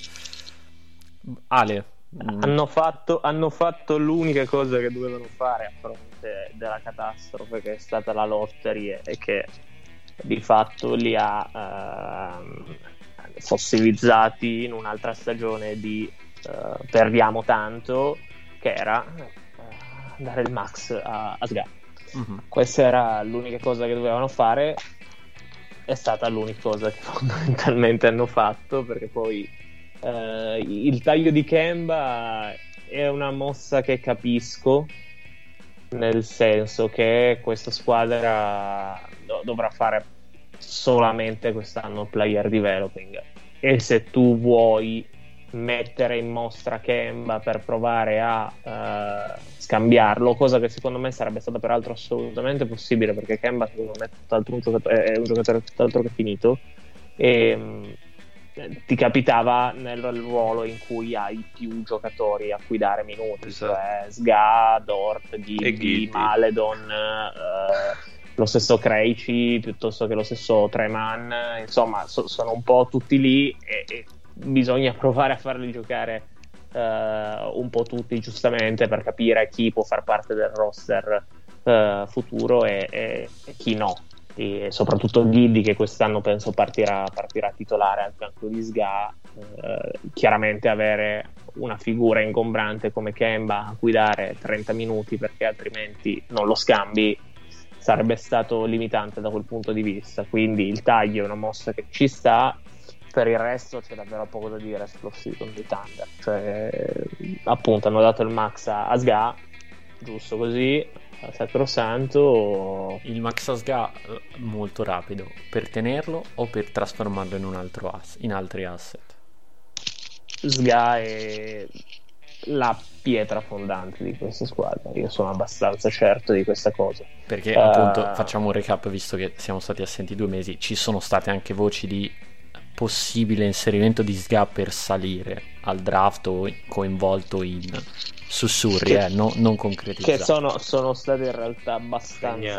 Ale, hanno fatto l'unica cosa che dovevano fare a fronte della catastrofe che è stata la lottery, e che di fatto li ha fossilizzati in un'altra stagione di perdiamo tanto, che era dare il max a SGA. Questa era l'unica cosa che dovevano fare, è stata l'unica cosa che fondamentalmente hanno fatto, perché poi il taglio di Kemba è una mossa che capisco, nel senso che questa squadra dovrà fare solamente quest'anno player developing, e se tu vuoi mettere in mostra Kemba per provare a scambiarlo, cosa che secondo me sarebbe stata peraltro assolutamente possibile, perché Kemba secondo me è un giocatore tutt'altro che finito, e ti capitava nel ruolo in cui hai più giocatori a cui dare minuti, esatto, cioè SGA, Dort, Giddey, Maledon, lo stesso Krejci piuttosto che lo stesso Treman, insomma sono un po' tutti lì, e bisogna provare a farli giocare un po' tutti, giustamente, per capire chi può far parte del roster futuro e chi no, e soprattutto Giddey, che quest'anno penso partirà titolare al fianco di SGA. Chiaramente avere una figura ingombrante come Kemba a cui dare 30 minuti, perché altrimenti non lo scambi, sarebbe stato limitante da quel punto di vista. Quindi il taglio è una mossa che ci sta. Per il resto c'è davvero poco da dire sullo season di Thunder, cioè appunto hanno dato il max a SGA, giusto così, a sacrosanto. Il max a SGA molto rapido, per tenerlo o per trasformarlo in altri asset? SGA è la pietra fondante di questa squadra, io sono abbastanza certo di questa cosa, perché appunto facciamo un recap, visto che siamo stati assenti 2 mesi. Ci sono state anche voci di possibile inserimento di SGA per salire al draft o coinvolto in sussurri, non concretizzati, che sono state in realtà abbastanza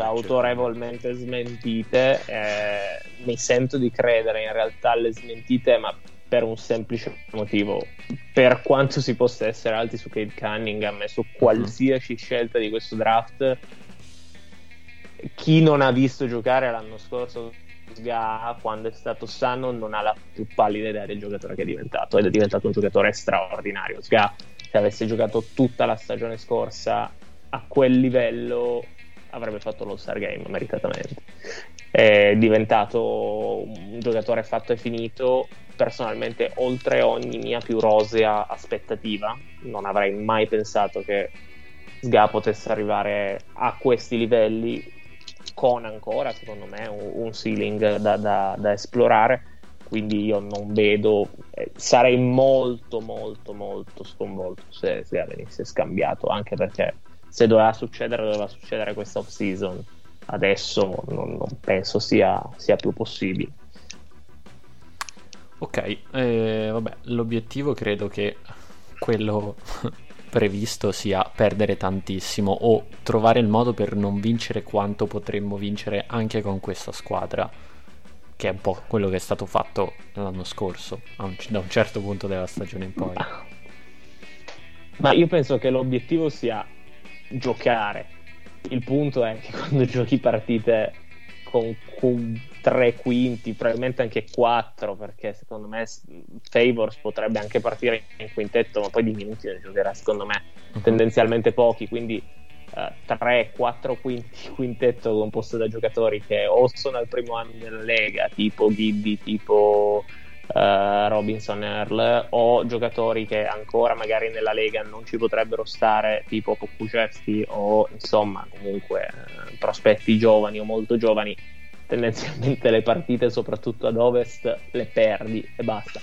autorevolmente smentite. Mi sento di credere in realtà alle smentite, ma per un semplice motivo: per quanto si possa essere alti su Cade Cunningham e su qualsiasi scelta di questo draft, chi non ha visto giocare l'anno scorso Sga quando è stato sano non ha la più pallida idea del giocatore che è diventato, ed è diventato un giocatore straordinario. Sga, se avesse giocato tutta la stagione scorsa a quel livello, avrebbe fatto l'All-Star Game meritatamente. È diventato un giocatore fatto e finito. Personalmente, oltre ogni mia più rosea aspettativa, non avrei mai pensato che Sga potesse arrivare a questi livelli, con ancora secondo me un ceiling da esplorare. Quindi io non vedo, sarei molto molto molto sconvolto se Sga venisse scambiato, anche perché se doveva succedere questa off season. Adesso non penso sia più possibile. Ok, vabbè, l'obiettivo credo che quello previsto sia perdere tantissimo o trovare il modo per non vincere quanto potremmo vincere anche con questa squadra, che è un po' quello che è stato fatto l'anno scorso, da un certo punto della stagione in poi. Ma io penso che l'obiettivo sia giocare. Il punto è che quando giochi partite con 3 quinti, probabilmente anche 4, perché secondo me Favors potrebbe anche partire in quintetto, ma poi di minuti ne giocherà secondo me tendenzialmente pochi, quindi 3-4 quintetto composto da giocatori che o sono al primo anno della Lega, tipo Giddy, tipo Robinson, Earl, o giocatori che ancora magari nella Lega non ci potrebbero stare, tipo Pokusevski, o insomma comunque prospetti giovani o molto giovani. Tendenzialmente le partite, soprattutto ad Ovest, le perdi e basta.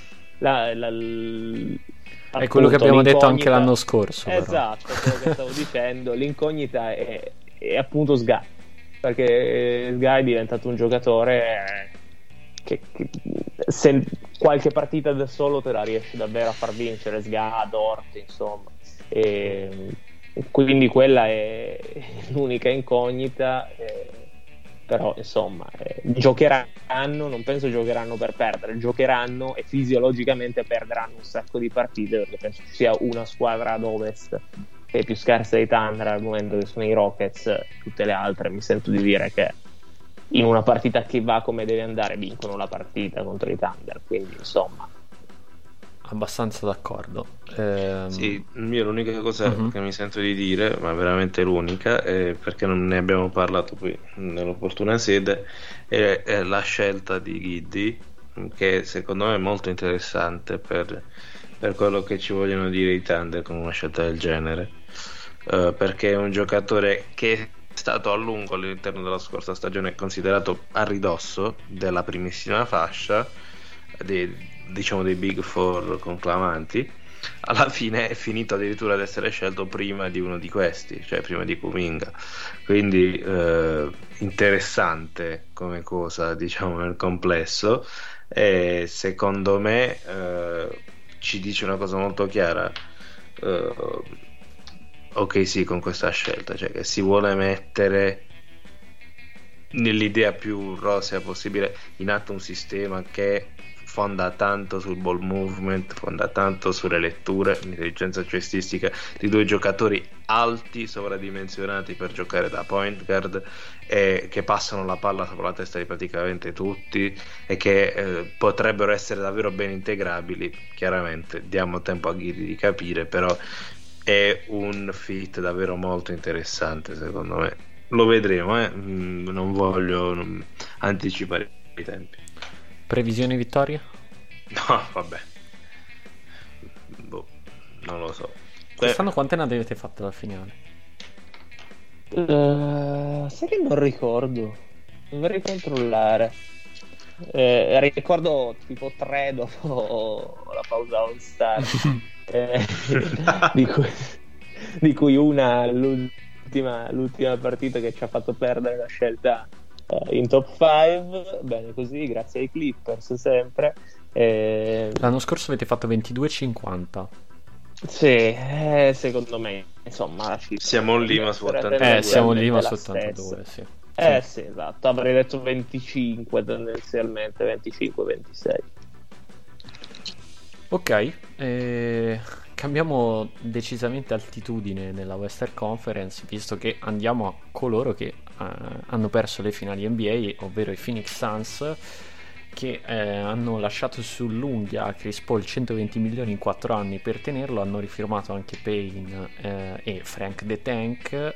È quello che abbiamo detto anche l'anno scorso. Esatto, quello che stavo dicendo. L'incognita è appunto Sga, perché Sga è diventato un giocatore che se qualche partita da solo te la riesci davvero a far vincere. Sga, Dort, insomma, e quindi quella è l'unica incognita. Però insomma giocheranno, non penso giocheranno per perdere, giocheranno e fisiologicamente perderanno un sacco di partite, perché penso ci sia una squadra ad Ovest che è più scarsa di Thunder al momento, che sono i Rockets. Tutte le altre mi sento di dire che in una partita che va come deve andare vincono la partita contro i Thunder, quindi insomma abbastanza d'accordo. Sì, io l'unica cosa che mi sento di dire, ma veramente l'unica, perché non ne abbiamo parlato poi nell'opportuna sede, è la scelta di Giddy, che secondo me è molto interessante per quello che ci vogliono dire i Thunder con una scelta del genere, perché è un giocatore che è stato a lungo all'interno della scorsa stagione considerato a ridosso della primissima fascia diciamo dei Big Four conclamanti. Alla fine è finito addirittura ad essere scelto prima di uno di questi, cioè prima di Kuminga. Quindi interessante come cosa, diciamo, nel complesso, e secondo me ci dice una cosa molto chiara, ok, sì, con questa scelta, cioè che si vuole mettere nell'idea più rosea possibile in atto un sistema che fonda tanto sul ball movement, fonda tanto sulle letture, l'intelligenza cestistica di 2 giocatori alti, sovradimensionati per giocare da point guard, e che passano la palla sopra la testa di praticamente tutti, e che potrebbero essere davvero ben integrabili. Chiaramente diamo tempo a Giddy di capire, però è un fit davvero molto interessante secondo me. Lo vedremo, non voglio anticipare i tempi. Previsioni vittoria? No, vabbè. Non lo so. Quest'anno quante ne avete fatte alla finale? Sai che non ricordo. Dovrei controllare. Ricordo tipo 3 dopo la pausa All Star. di cui una l'ultima partita che ci ha fatto perdere la scelta in top 5. Bene così, grazie ai Clippers sempre. L'anno scorso avete fatto 22-50. Sì, secondo me insomma la cifra siamo lì ma su 82. Siamo lì ma su 82, sì. Sì, esatto, avrei detto 25 tendenzialmente, 25-26. Ok, cambiamo decisamente altitudine nella Western Conference, visto che andiamo a coloro che hanno perso le finali NBA, ovvero i Phoenix Suns, che hanno lasciato sull'unghia a Chris Paul 120 milioni in 4 anni per tenerlo. Hanno rifirmato anche Payne e Frank the Tank,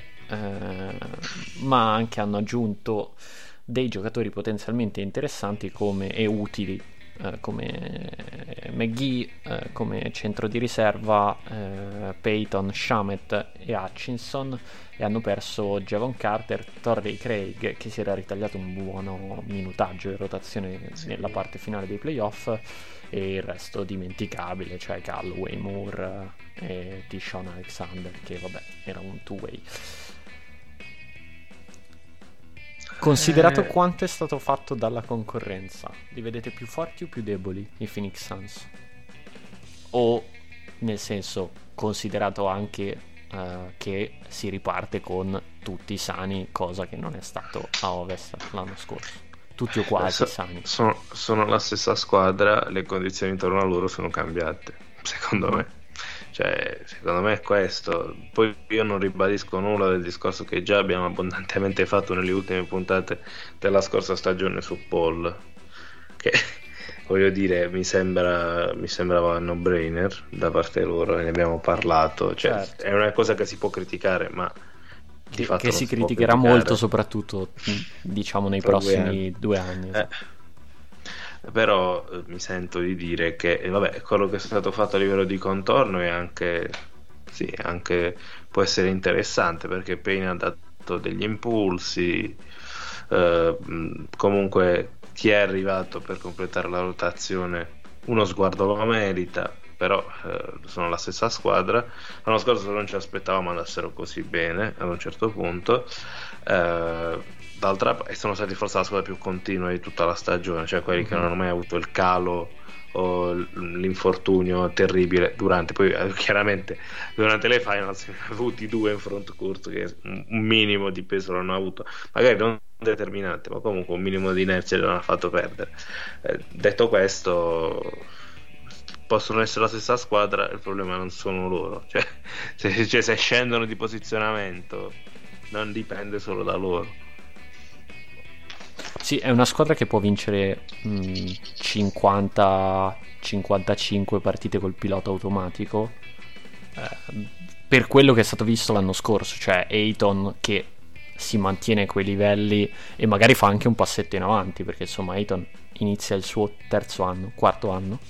ma anche hanno aggiunto dei giocatori potenzialmente interessanti e utili, come McGee, come centro di riserva, Peyton, Shamet e Hutchinson, e hanno perso Javon Carter, Torrey Craig, che si era ritagliato un buono minutaggio in rotazione nella parte finale dei playoff, e il resto dimenticabile, cioè Galloway, Moore e T-Shawn Alexander, che vabbè era un two-way. Considerato quanto è stato fatto dalla concorrenza, li vedete più forti o più deboli i Phoenix Suns? O, nel senso, considerato anche che si riparte con tutti sani, cosa che non è stato a Ovest l'anno scorso, tutti o quasi sani. Sono la stessa squadra, le condizioni intorno a loro sono cambiate, secondo me. Cioè, secondo me è questo. Poi io non ribadisco nulla del discorso che già abbiamo abbondantemente fatto nelle ultime puntate della scorsa stagione su Paul, che voglio dire mi sembrava no brainer da parte loro, ne abbiamo parlato, cioè, certo. È una cosa che si può criticare, ma di fatto che si criticherà molto, soprattutto diciamo nei prossimi 2 anni. Però mi sento di dire che vabbè, quello che è stato fatto a livello di contorno è anche può essere interessante, perché Payne ha dato degli impulsi, comunque chi è arrivato per completare la rotazione uno sguardo lo merita, però sono la stessa squadra. L'anno scorso non ci aspettavamo andassero così bene ad un certo punto, d'altra parte sono stati forse la squadra più continua di tutta la stagione, cioè quelli che non hanno mai avuto il calo o l'infortunio terribile poi chiaramente durante le finals ne hanno avuti 2 in front court che un minimo di peso l'hanno avuto, magari non determinante, ma comunque un minimo di inerzia non ha fatto perdere. Detto questo, possono essere la stessa squadra, il problema non sono loro, cioè se scendono di posizionamento non dipende solo da loro. Sì, è una squadra che può vincere 50-55 partite col pilota automatico, per quello che è stato visto l'anno scorso, cioè Ayton che si mantiene a quei livelli e magari fa anche un passetto in avanti, perché insomma Ayton inizia il suo quarto anno.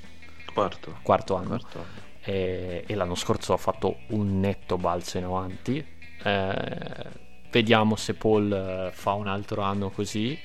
E l'anno scorso ha fatto un netto balzo in avanti. Vediamo se Paul fa un altro anno così.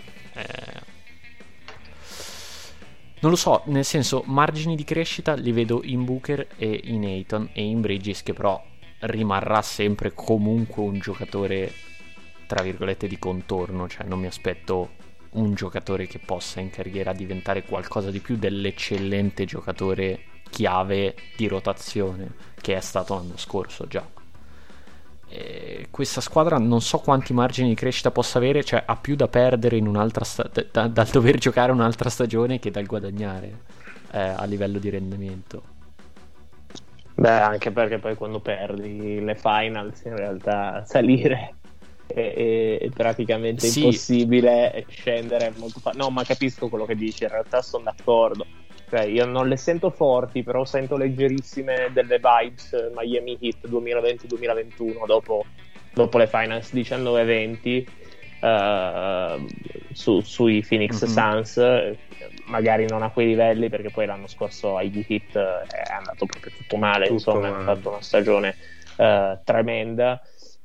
Non lo so, nel senso, margini di crescita li vedo in Booker e in Ayton e in Bridges, che però rimarrà sempre comunque un giocatore tra virgolette di contorno, cioè non mi aspetto un giocatore che possa in carriera diventare qualcosa di più dell'eccellente giocatore chiave di rotazione che è stato l'anno scorso già. Questa squadra non so quanti margini di crescita possa avere, cioè ha più da perdere in un'altra dal dover giocare un'altra stagione che dal guadagnare a livello di rendimento. Beh, anche perché poi quando perdi le finals in realtà salire è praticamente impossibile, scendere è molto no, ma capisco quello che dici, in realtà sono d'accordo. Cioè, io non le sento forti, però sento leggerissime delle vibes Miami Heat 2020-2021 dopo le finals 19-20 sui Phoenix Suns, magari non a quei livelli, perché poi l'anno scorso ai Heat è andato proprio tutto male, hanno fatto una stagione tremenda.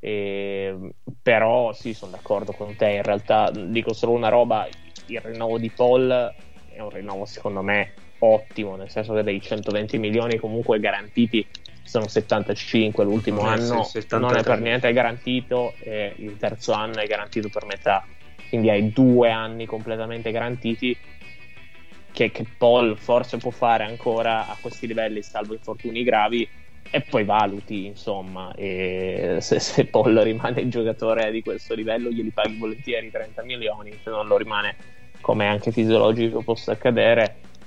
Però sì, sono d'accordo con te. In realtà dico solo una roba: il rinnovo di Paul è un rinnovo secondo me ottimo, nel senso che dei 120 milioni comunque garantiti sono 75, l'ultimo anno non è per niente garantito e il terzo anno è garantito per metà, quindi hai 2 anni completamente garantiti che Paul forse può fare ancora a questi livelli, salvo infortuni gravi, e poi valuti, insomma, e se Paul rimane il giocatore di questo livello glieli paghi volentieri 30 milioni, se non lo rimane, come anche fisiologico possa accadere,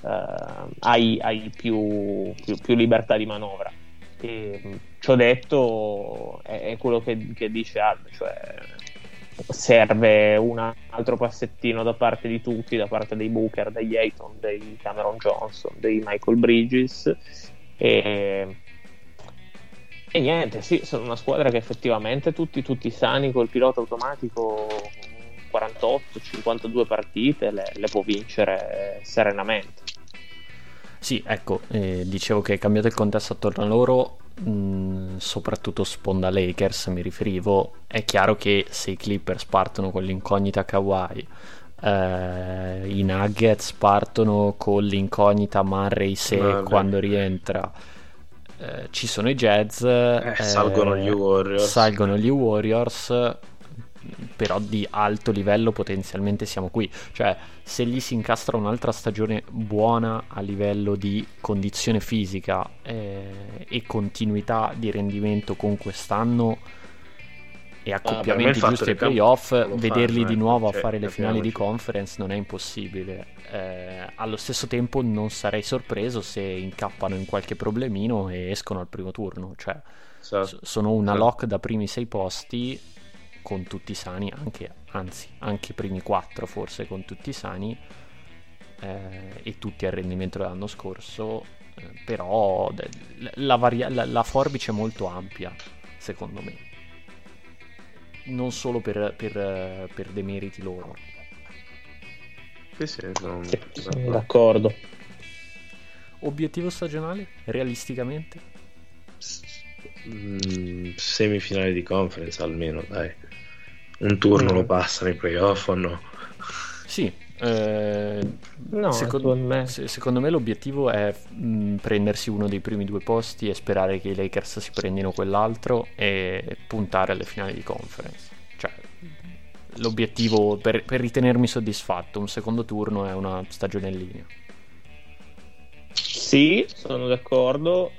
hai più libertà di manovra. E, ciò detto, è quello che dice Al, cioè serve un altro passettino da parte di tutti, da parte dei Booker, degli Ayton, dei Cameron Johnson, dei Michael Bridges, e niente, sì, sono una squadra che effettivamente tutti sani col pilota automatico, 48-52 partite le può vincere serenamente. Sì, ecco, dicevo che è cambiato il contesto attorno a loro, soprattutto sponda Lakers mi riferivo. È chiaro che se i Clippers partono con l'incognita Kawhi, i Nuggets partono con l'incognita Murray quando rientra, ci sono i Jazz, salgono gli Warriors, però di alto livello potenzialmente siamo qui, cioè se gli si incastra un'altra stagione buona a livello di condizione fisica e continuità di rendimento con quest'anno e accoppiamenti giusti ai playoff, vederli di nuovo a fare le finali di conference non è impossibile. Allo stesso tempo non sarei sorpreso se incappano in qualche problemino e escono al primo turno, cioè sono una lock da primi 6 posti con tutti sani, anche i primi 4 forse con tutti sani, e tutti al rendimento dell'anno scorso, però la forbice è molto ampia secondo me, non solo per demeriti loro. Sono d'accordo. Obiettivo stagionale realisticamente? Semifinali di conference almeno, dai. Un turno lo passano i playoff o no? Sì, no, secondo me l'obiettivo è prendersi uno dei primi 2 posti e sperare che i Lakers si prendino quell'altro e puntare alle finali di conference. Cioè, l'obiettivo per ritenermi soddisfatto, un secondo turno è una stagione in linea. Sì, sono d'accordo.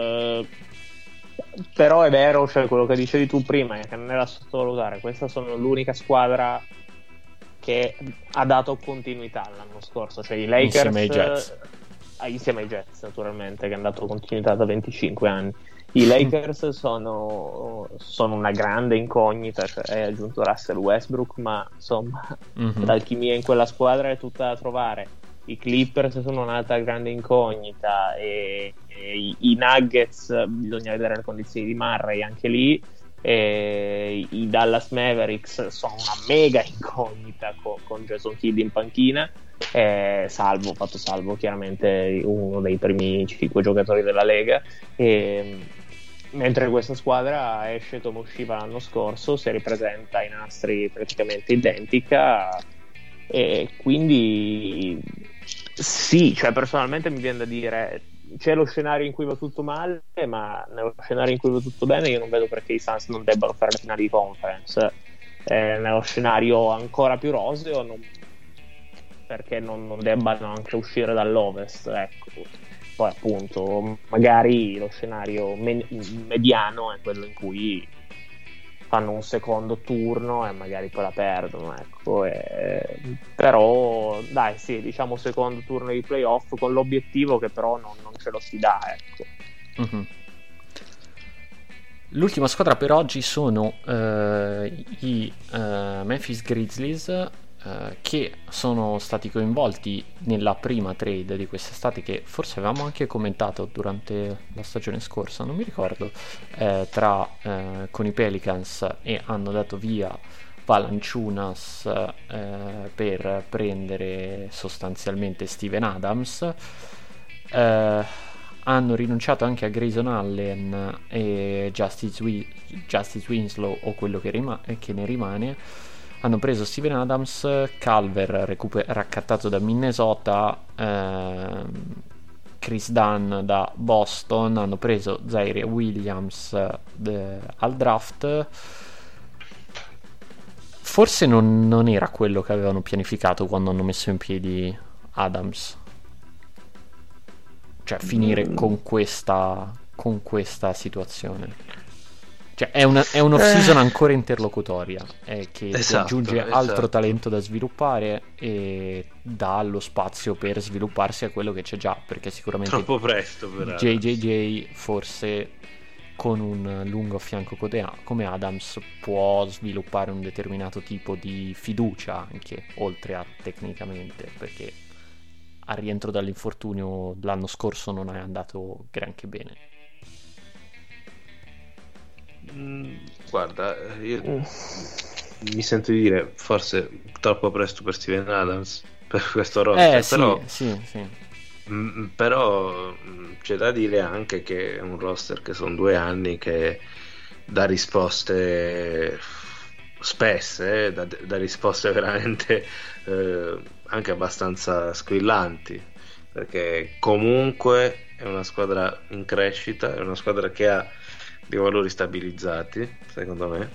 Però è vero, cioè quello che dicevi tu prima, che non era da sottovalutare, questa sono l'unica squadra che ha dato continuità l'anno scorso, cioè i Lakers insieme ai Jets naturalmente, che hanno dato continuità da 25 anni. I Lakers sono una grande incognita, cioè è aggiunto Russell Westbrook, ma insomma l'alchimia in quella squadra è tutta da trovare. I Clippers sono un'altra grande incognita, e i Nuggets bisogna vedere le condizioni di Murray anche lì, e i Dallas Mavericks sono una mega incognita con Jason Kidd in panchina, fatto salvo chiaramente uno dei primi 5 giocatori della Lega, mentre questa squadra esce come usciva l'anno scorso, si ripresenta ai nastri praticamente identica, e quindi sì, cioè personalmente mi viene da dire c'è lo scenario in cui va tutto male, ma nello scenario in cui va tutto bene io non vedo perché i Suns non debbano fare le finali di conference. Nello scenario ancora più roseo perché non debbano anche uscire dall'Ovest, ecco. Poi appunto magari lo scenario mediano è quello in cui fanno un secondo turno e magari poi la perdono, ecco. Però dai, sì, diciamo secondo turno di playoff, con l'obiettivo che però non ce lo si dà, ecco. L'ultima squadra per oggi sono i Memphis Grizzlies, che sono stati coinvolti nella prima trade di quest'estate, che forse avevamo anche commentato durante la stagione scorsa, non mi ricordo, con i Pelicans, e hanno dato via Valanciunas per prendere sostanzialmente Steven Adams. Hanno rinunciato anche a Grayson Allen e Justice Winslow, o quello che ne rimane. Hanno preso Steven Adams, Culver raccattato da Minnesota, Chris Dunn da Boston. Hanno preso Zaire Williams al draft. Forse non era quello che avevano pianificato quando hanno messo in piedi Adams, cioè finire con questa situazione. Cioè è un'off-season ancora interlocutoria, che Esatto, aggiunge esatto. altro talento da sviluppare e dà lo spazio per svilupparsi a quello che c'è già, perché sicuramente Troppo presto per Adams. JJJ forse con un lungo a fianco come Adams può sviluppare un determinato tipo di fiducia anche oltre a tecnicamente, perché al rientro dall'infortunio l'anno scorso non è andato granché bene. Guarda, io mi sento di dire forse troppo presto per Steven Adams per questo roster, però sì. Però c'è da dire anche che è un roster che sono 2 anni che dà risposte spesse, dà risposte veramente anche abbastanza squillanti, perché comunque è una squadra in crescita, è una squadra che ha dei valori stabilizzati, secondo me,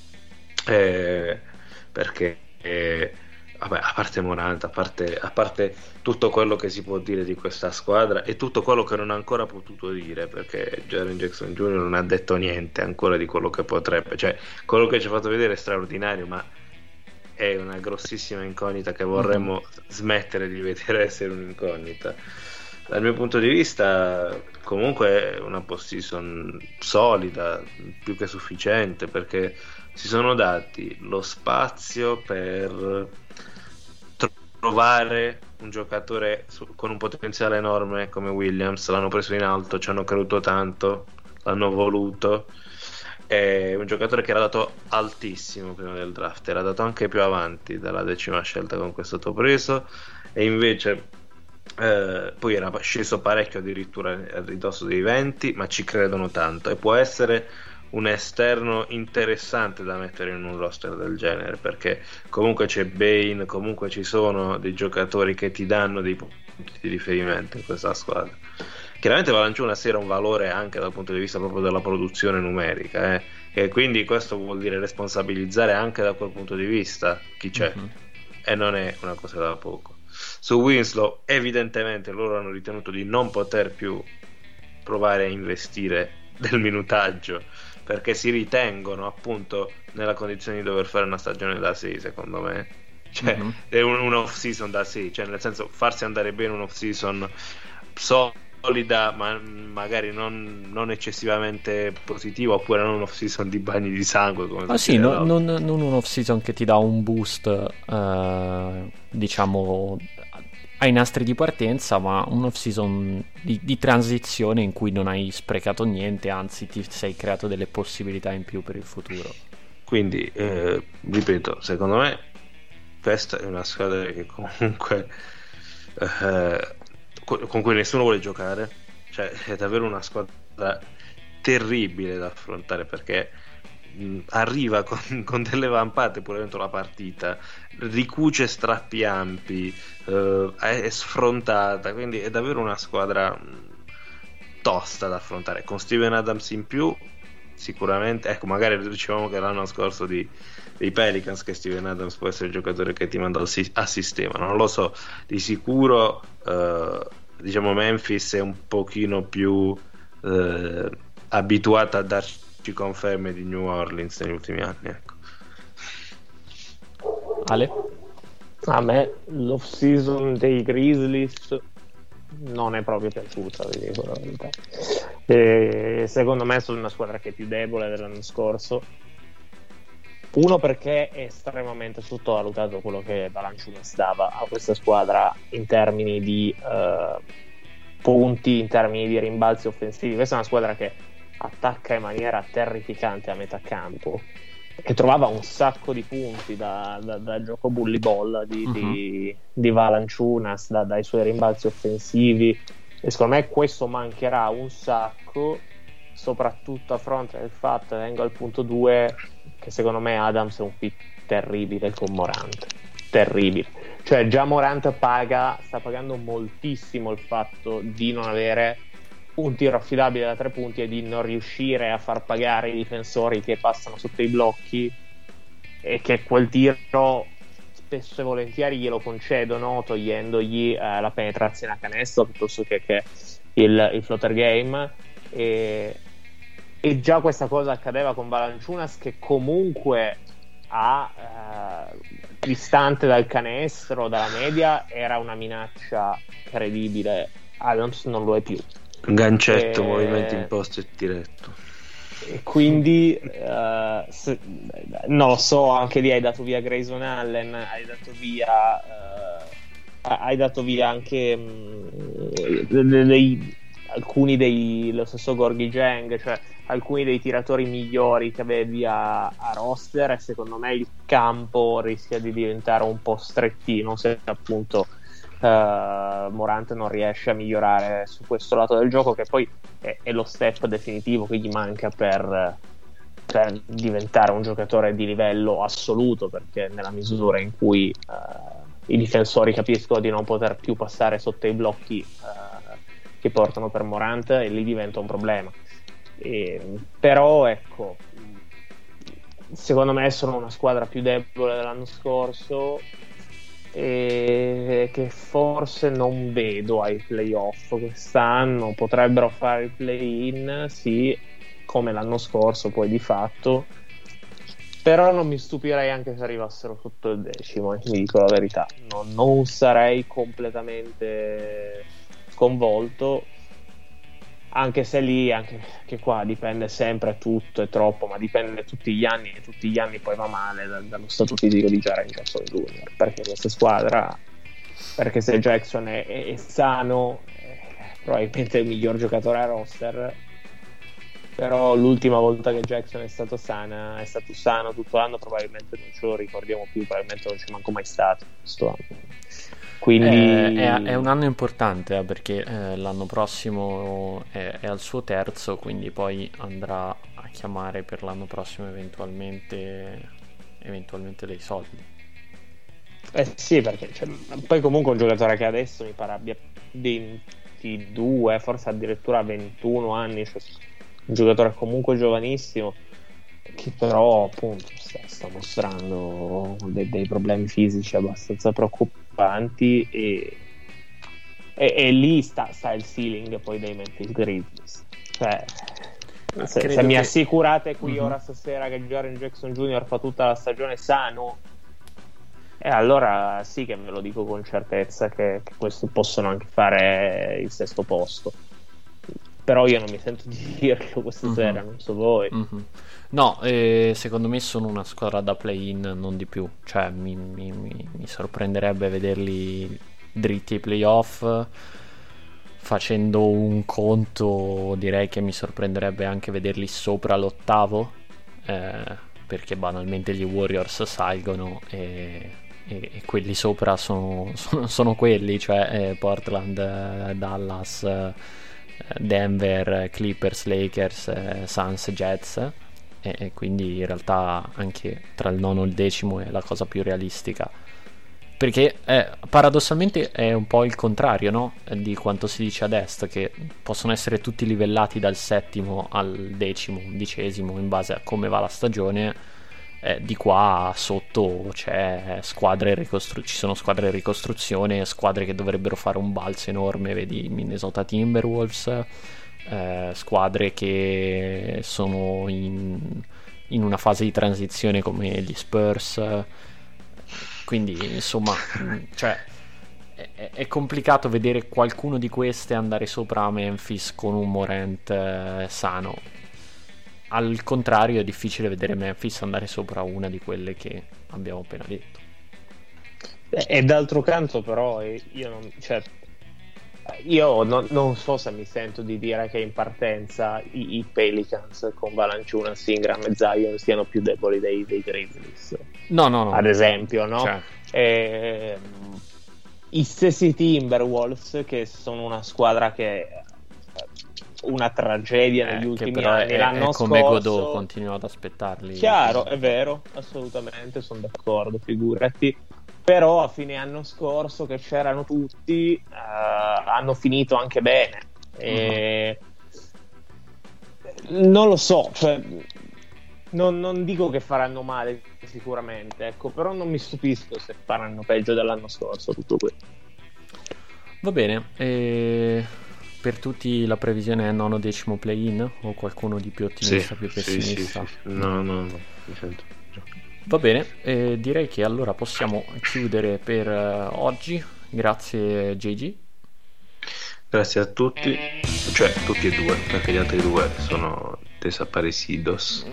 perché vabbè, a parte Morant, a parte tutto quello che si può dire di questa squadra e tutto quello che non ha ancora potuto dire, perché Jaren Jackson Jr. non ha detto niente ancora di quello che potrebbe, cioè quello che ci ha fatto vedere è straordinario, ma è una grossissima incognita che vorremmo smettere di vedere essere un'incognita. Dal mio punto di vista comunque è una post-season solida, più che sufficiente, perché si sono dati lo spazio per trovare un giocatore con un potenziale enorme come Williams. L'hanno preso in alto, ci hanno creduto tanto, l'hanno voluto. È un giocatore che era dato altissimo prima del draft, era dato anche più avanti dalla 10ª scelta con cui è stato preso, e invece poi era sceso parecchio addirittura a ridosso dei 20, ma ci credono tanto e può essere un esterno interessante da mettere in un roster del genere, perché comunque c'è Bane, comunque ci sono dei giocatori che ti danno dei punti di riferimento in questa squadra. Chiaramente Valanciunas era un valore anche dal punto di vista proprio della produzione numerica, e quindi questo vuol dire responsabilizzare anche da quel punto di vista chi c'è, e non è una cosa da poco. Su Winslow evidentemente loro hanno ritenuto di non poter più provare a investire del minutaggio, perché si ritengono appunto nella condizione di dover fare una stagione da 6, secondo me, cioè è un off season da 6, cioè nel senso farsi andare bene un off season solida, ma magari non eccessivamente positiva, oppure non un off season di bagni di sangue come non un off season che ti dà un boost diciamo ai nastri di partenza, ma un off season di transizione in cui non hai sprecato niente, anzi ti sei creato delle possibilità in più per il futuro. Quindi ripeto, secondo me questa è una squadra che comunque con cui nessuno vuole giocare, cioè è davvero una squadra terribile da affrontare, perché arriva con delle vampate pure dentro la partita, ricuce strappi ampi, è sfrontata, quindi è davvero una squadra tosta da affrontare. Con Steven Adams in più sicuramente, ecco, magari dicevamo che l'anno scorso dei Pelicans che Steven Adams può essere il giocatore che ti manda a sistema, non lo so, di sicuro diciamo Memphis è un pochino più abituata a darci conferme di New Orleans negli ultimi anni, ecco. Ale? A me l'off season dei Grizzlies non è proprio piaciuta, vi dico la verità. E secondo me sono una squadra che è più debole dell'anno scorso. Uno, perché è estremamente sottovalutato quello che Valanciunas dava a questa squadra in termini di punti, in termini di rimbalzi offensivi. Questa è una squadra che attacca in maniera terrificante a metà campo, che trovava un sacco di punti da gioco bully ball di Valanciunas, dai suoi rimbalzi offensivi, e secondo me questo mancherà un sacco, soprattutto a fronte del fatto, vengo al punto 2, che secondo me Adams è un fit terribile con Morant, terribile, cioè già Morant sta pagando moltissimo il fatto di non avere un tiro affidabile da 3 punti e di non riuscire a far pagare i difensori che passano sotto i blocchi, e che quel tiro spesso e volentieri glielo concedono togliendogli la penetrazione a canestro piuttosto che il floater game, e e già questa cosa accadeva con Valanciunas, che comunque distante dal canestro, dalla media, era una minaccia credibile. Adams non lo è più. Gancetto, movimento imposto e diretto. E quindi non lo so, anche lì hai dato via Grayson Allen, hai dato via anche alcuni lo stesso Gorgui Dieng, cioè alcuni dei tiratori migliori che avevi a roster, e secondo me il campo rischia di diventare un po' strettino se appunto Morant non riesce a migliorare su questo lato del gioco, che poi è lo step definitivo che gli manca per diventare un giocatore di livello assoluto, perché nella misura in cui i difensori capiscono di non poter più passare sotto i blocchi che portano per Morant, e lì diventa un problema. Però ecco, secondo me sono una squadra più debole dell'anno scorso, e che forse non vedo ai playoff quest'anno. Potrebbero fare il play-in, sì, come l'anno scorso poi di fatto, però non mi stupirei anche se arrivassero sotto il 10º, vi dico la verità. Non sarei completamente sconvolto, anche se lì, anche che qua dipende sempre tutto e troppo, ma dipende tutti gli anni, e tutti gli anni poi va male dallo stato fisico di Jaren Jackson Jr., perché questa squadra, perché se Jackson è sano, probabilmente è il miglior giocatore a roster, però l'ultima volta che Jackson è stato sano tutto l'anno, probabilmente non ce lo ricordiamo più, probabilmente non ci manco mai stato questo anno. Quindi è un anno importante, perché l'anno prossimo è al suo terzo, quindi poi andrà a chiamare per l'anno prossimo eventualmente dei soldi. Sì, perché poi comunque un giocatore che adesso mi pare abbia 22, forse addirittura 21 anni, cioè un giocatore comunque giovanissimo, che però appunto sta mostrando dei problemi fisici abbastanza preoccupanti, e lì sta il ceiling poi dei Memphis Grizzlies. Cioè, se mi assicurate qui ora stasera che Jaren Jackson Jr. fa tutta la stagione sano, allora sì che ve lo dico con certezza che questo possono anche fare il sesto posto. Però io non mi sento di dirlo questa sera, non so voi. No, secondo me sono una squadra da play-in, non di più. Cioè mi sorprenderebbe vederli dritti ai playoff. Facendo un conto, direi che mi sorprenderebbe anche vederli sopra l'8º, perché banalmente gli Warriors salgono e quelli sopra sono quelli, cioè Portland, Dallas, Denver, Clippers, Lakers, Suns, Jets, e quindi in realtà anche tra il 9° e il 10° è la cosa più realistica, perché paradossalmente è un po' il contrario, no? Di quanto si dice ad est, che possono essere tutti livellati dal 7° al 10°, 11° in base a come va la stagione. Di qua sotto c'è ci sono squadre in ricostruzione, squadre che dovrebbero fare un balzo enorme, vedi Minnesota Timberwolves, squadre che sono in una fase di transizione come gli Spurs, quindi insomma cioè è complicato vedere qualcuno di queste andare sopra a Memphis con un Morant sano. Al contrario è difficile vedere Memphis andare sopra una di quelle che abbiamo appena detto. E d'altro canto però io non so se mi sento di dire che in partenza i Pelicans con Valanciunas, Ingram e Zion siano più deboli dei Grizzlies. No. Ad esempio, no? Cioè. I stessi Timberwolves, che sono una squadra che una tragedia negli ultimi anni, l'anno è come scorso Godot, continuo ad aspettarli. Chiaro, è vero, assolutamente, sono d'accordo, figurati. Però a fine anno scorso, che c'erano tutti, hanno finito anche bene. Non lo so, cioè non dico che faranno male sicuramente, ecco, però non mi stupisco se faranno peggio dell'anno scorso, tutto qui. Va bene, per tutti la previsione è 9º play-in o qualcuno di più ottimista, più pessimista? Sì. No, mi sento. Va bene, direi che allora possiamo chiudere per oggi. Grazie JG. Grazie a tutti, cioè tutti e due, perché gli altri due sono desaparecidos.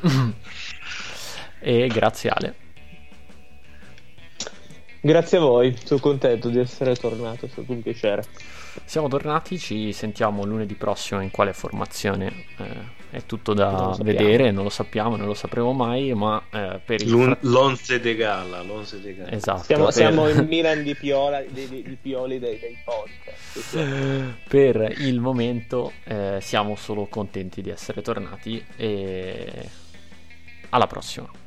E grazie Ale. Grazie a voi, sono contento di essere tornato, è stato un piacere. Siamo tornati, ci sentiamo lunedì prossimo. In quale formazione è tutto da vedere, non lo sappiamo, non lo sapremo mai, ma per l'once de gala. Esatto, siamo il Milan di Pioli dei podcast. Per il momento siamo solo contenti di essere tornati e alla prossima.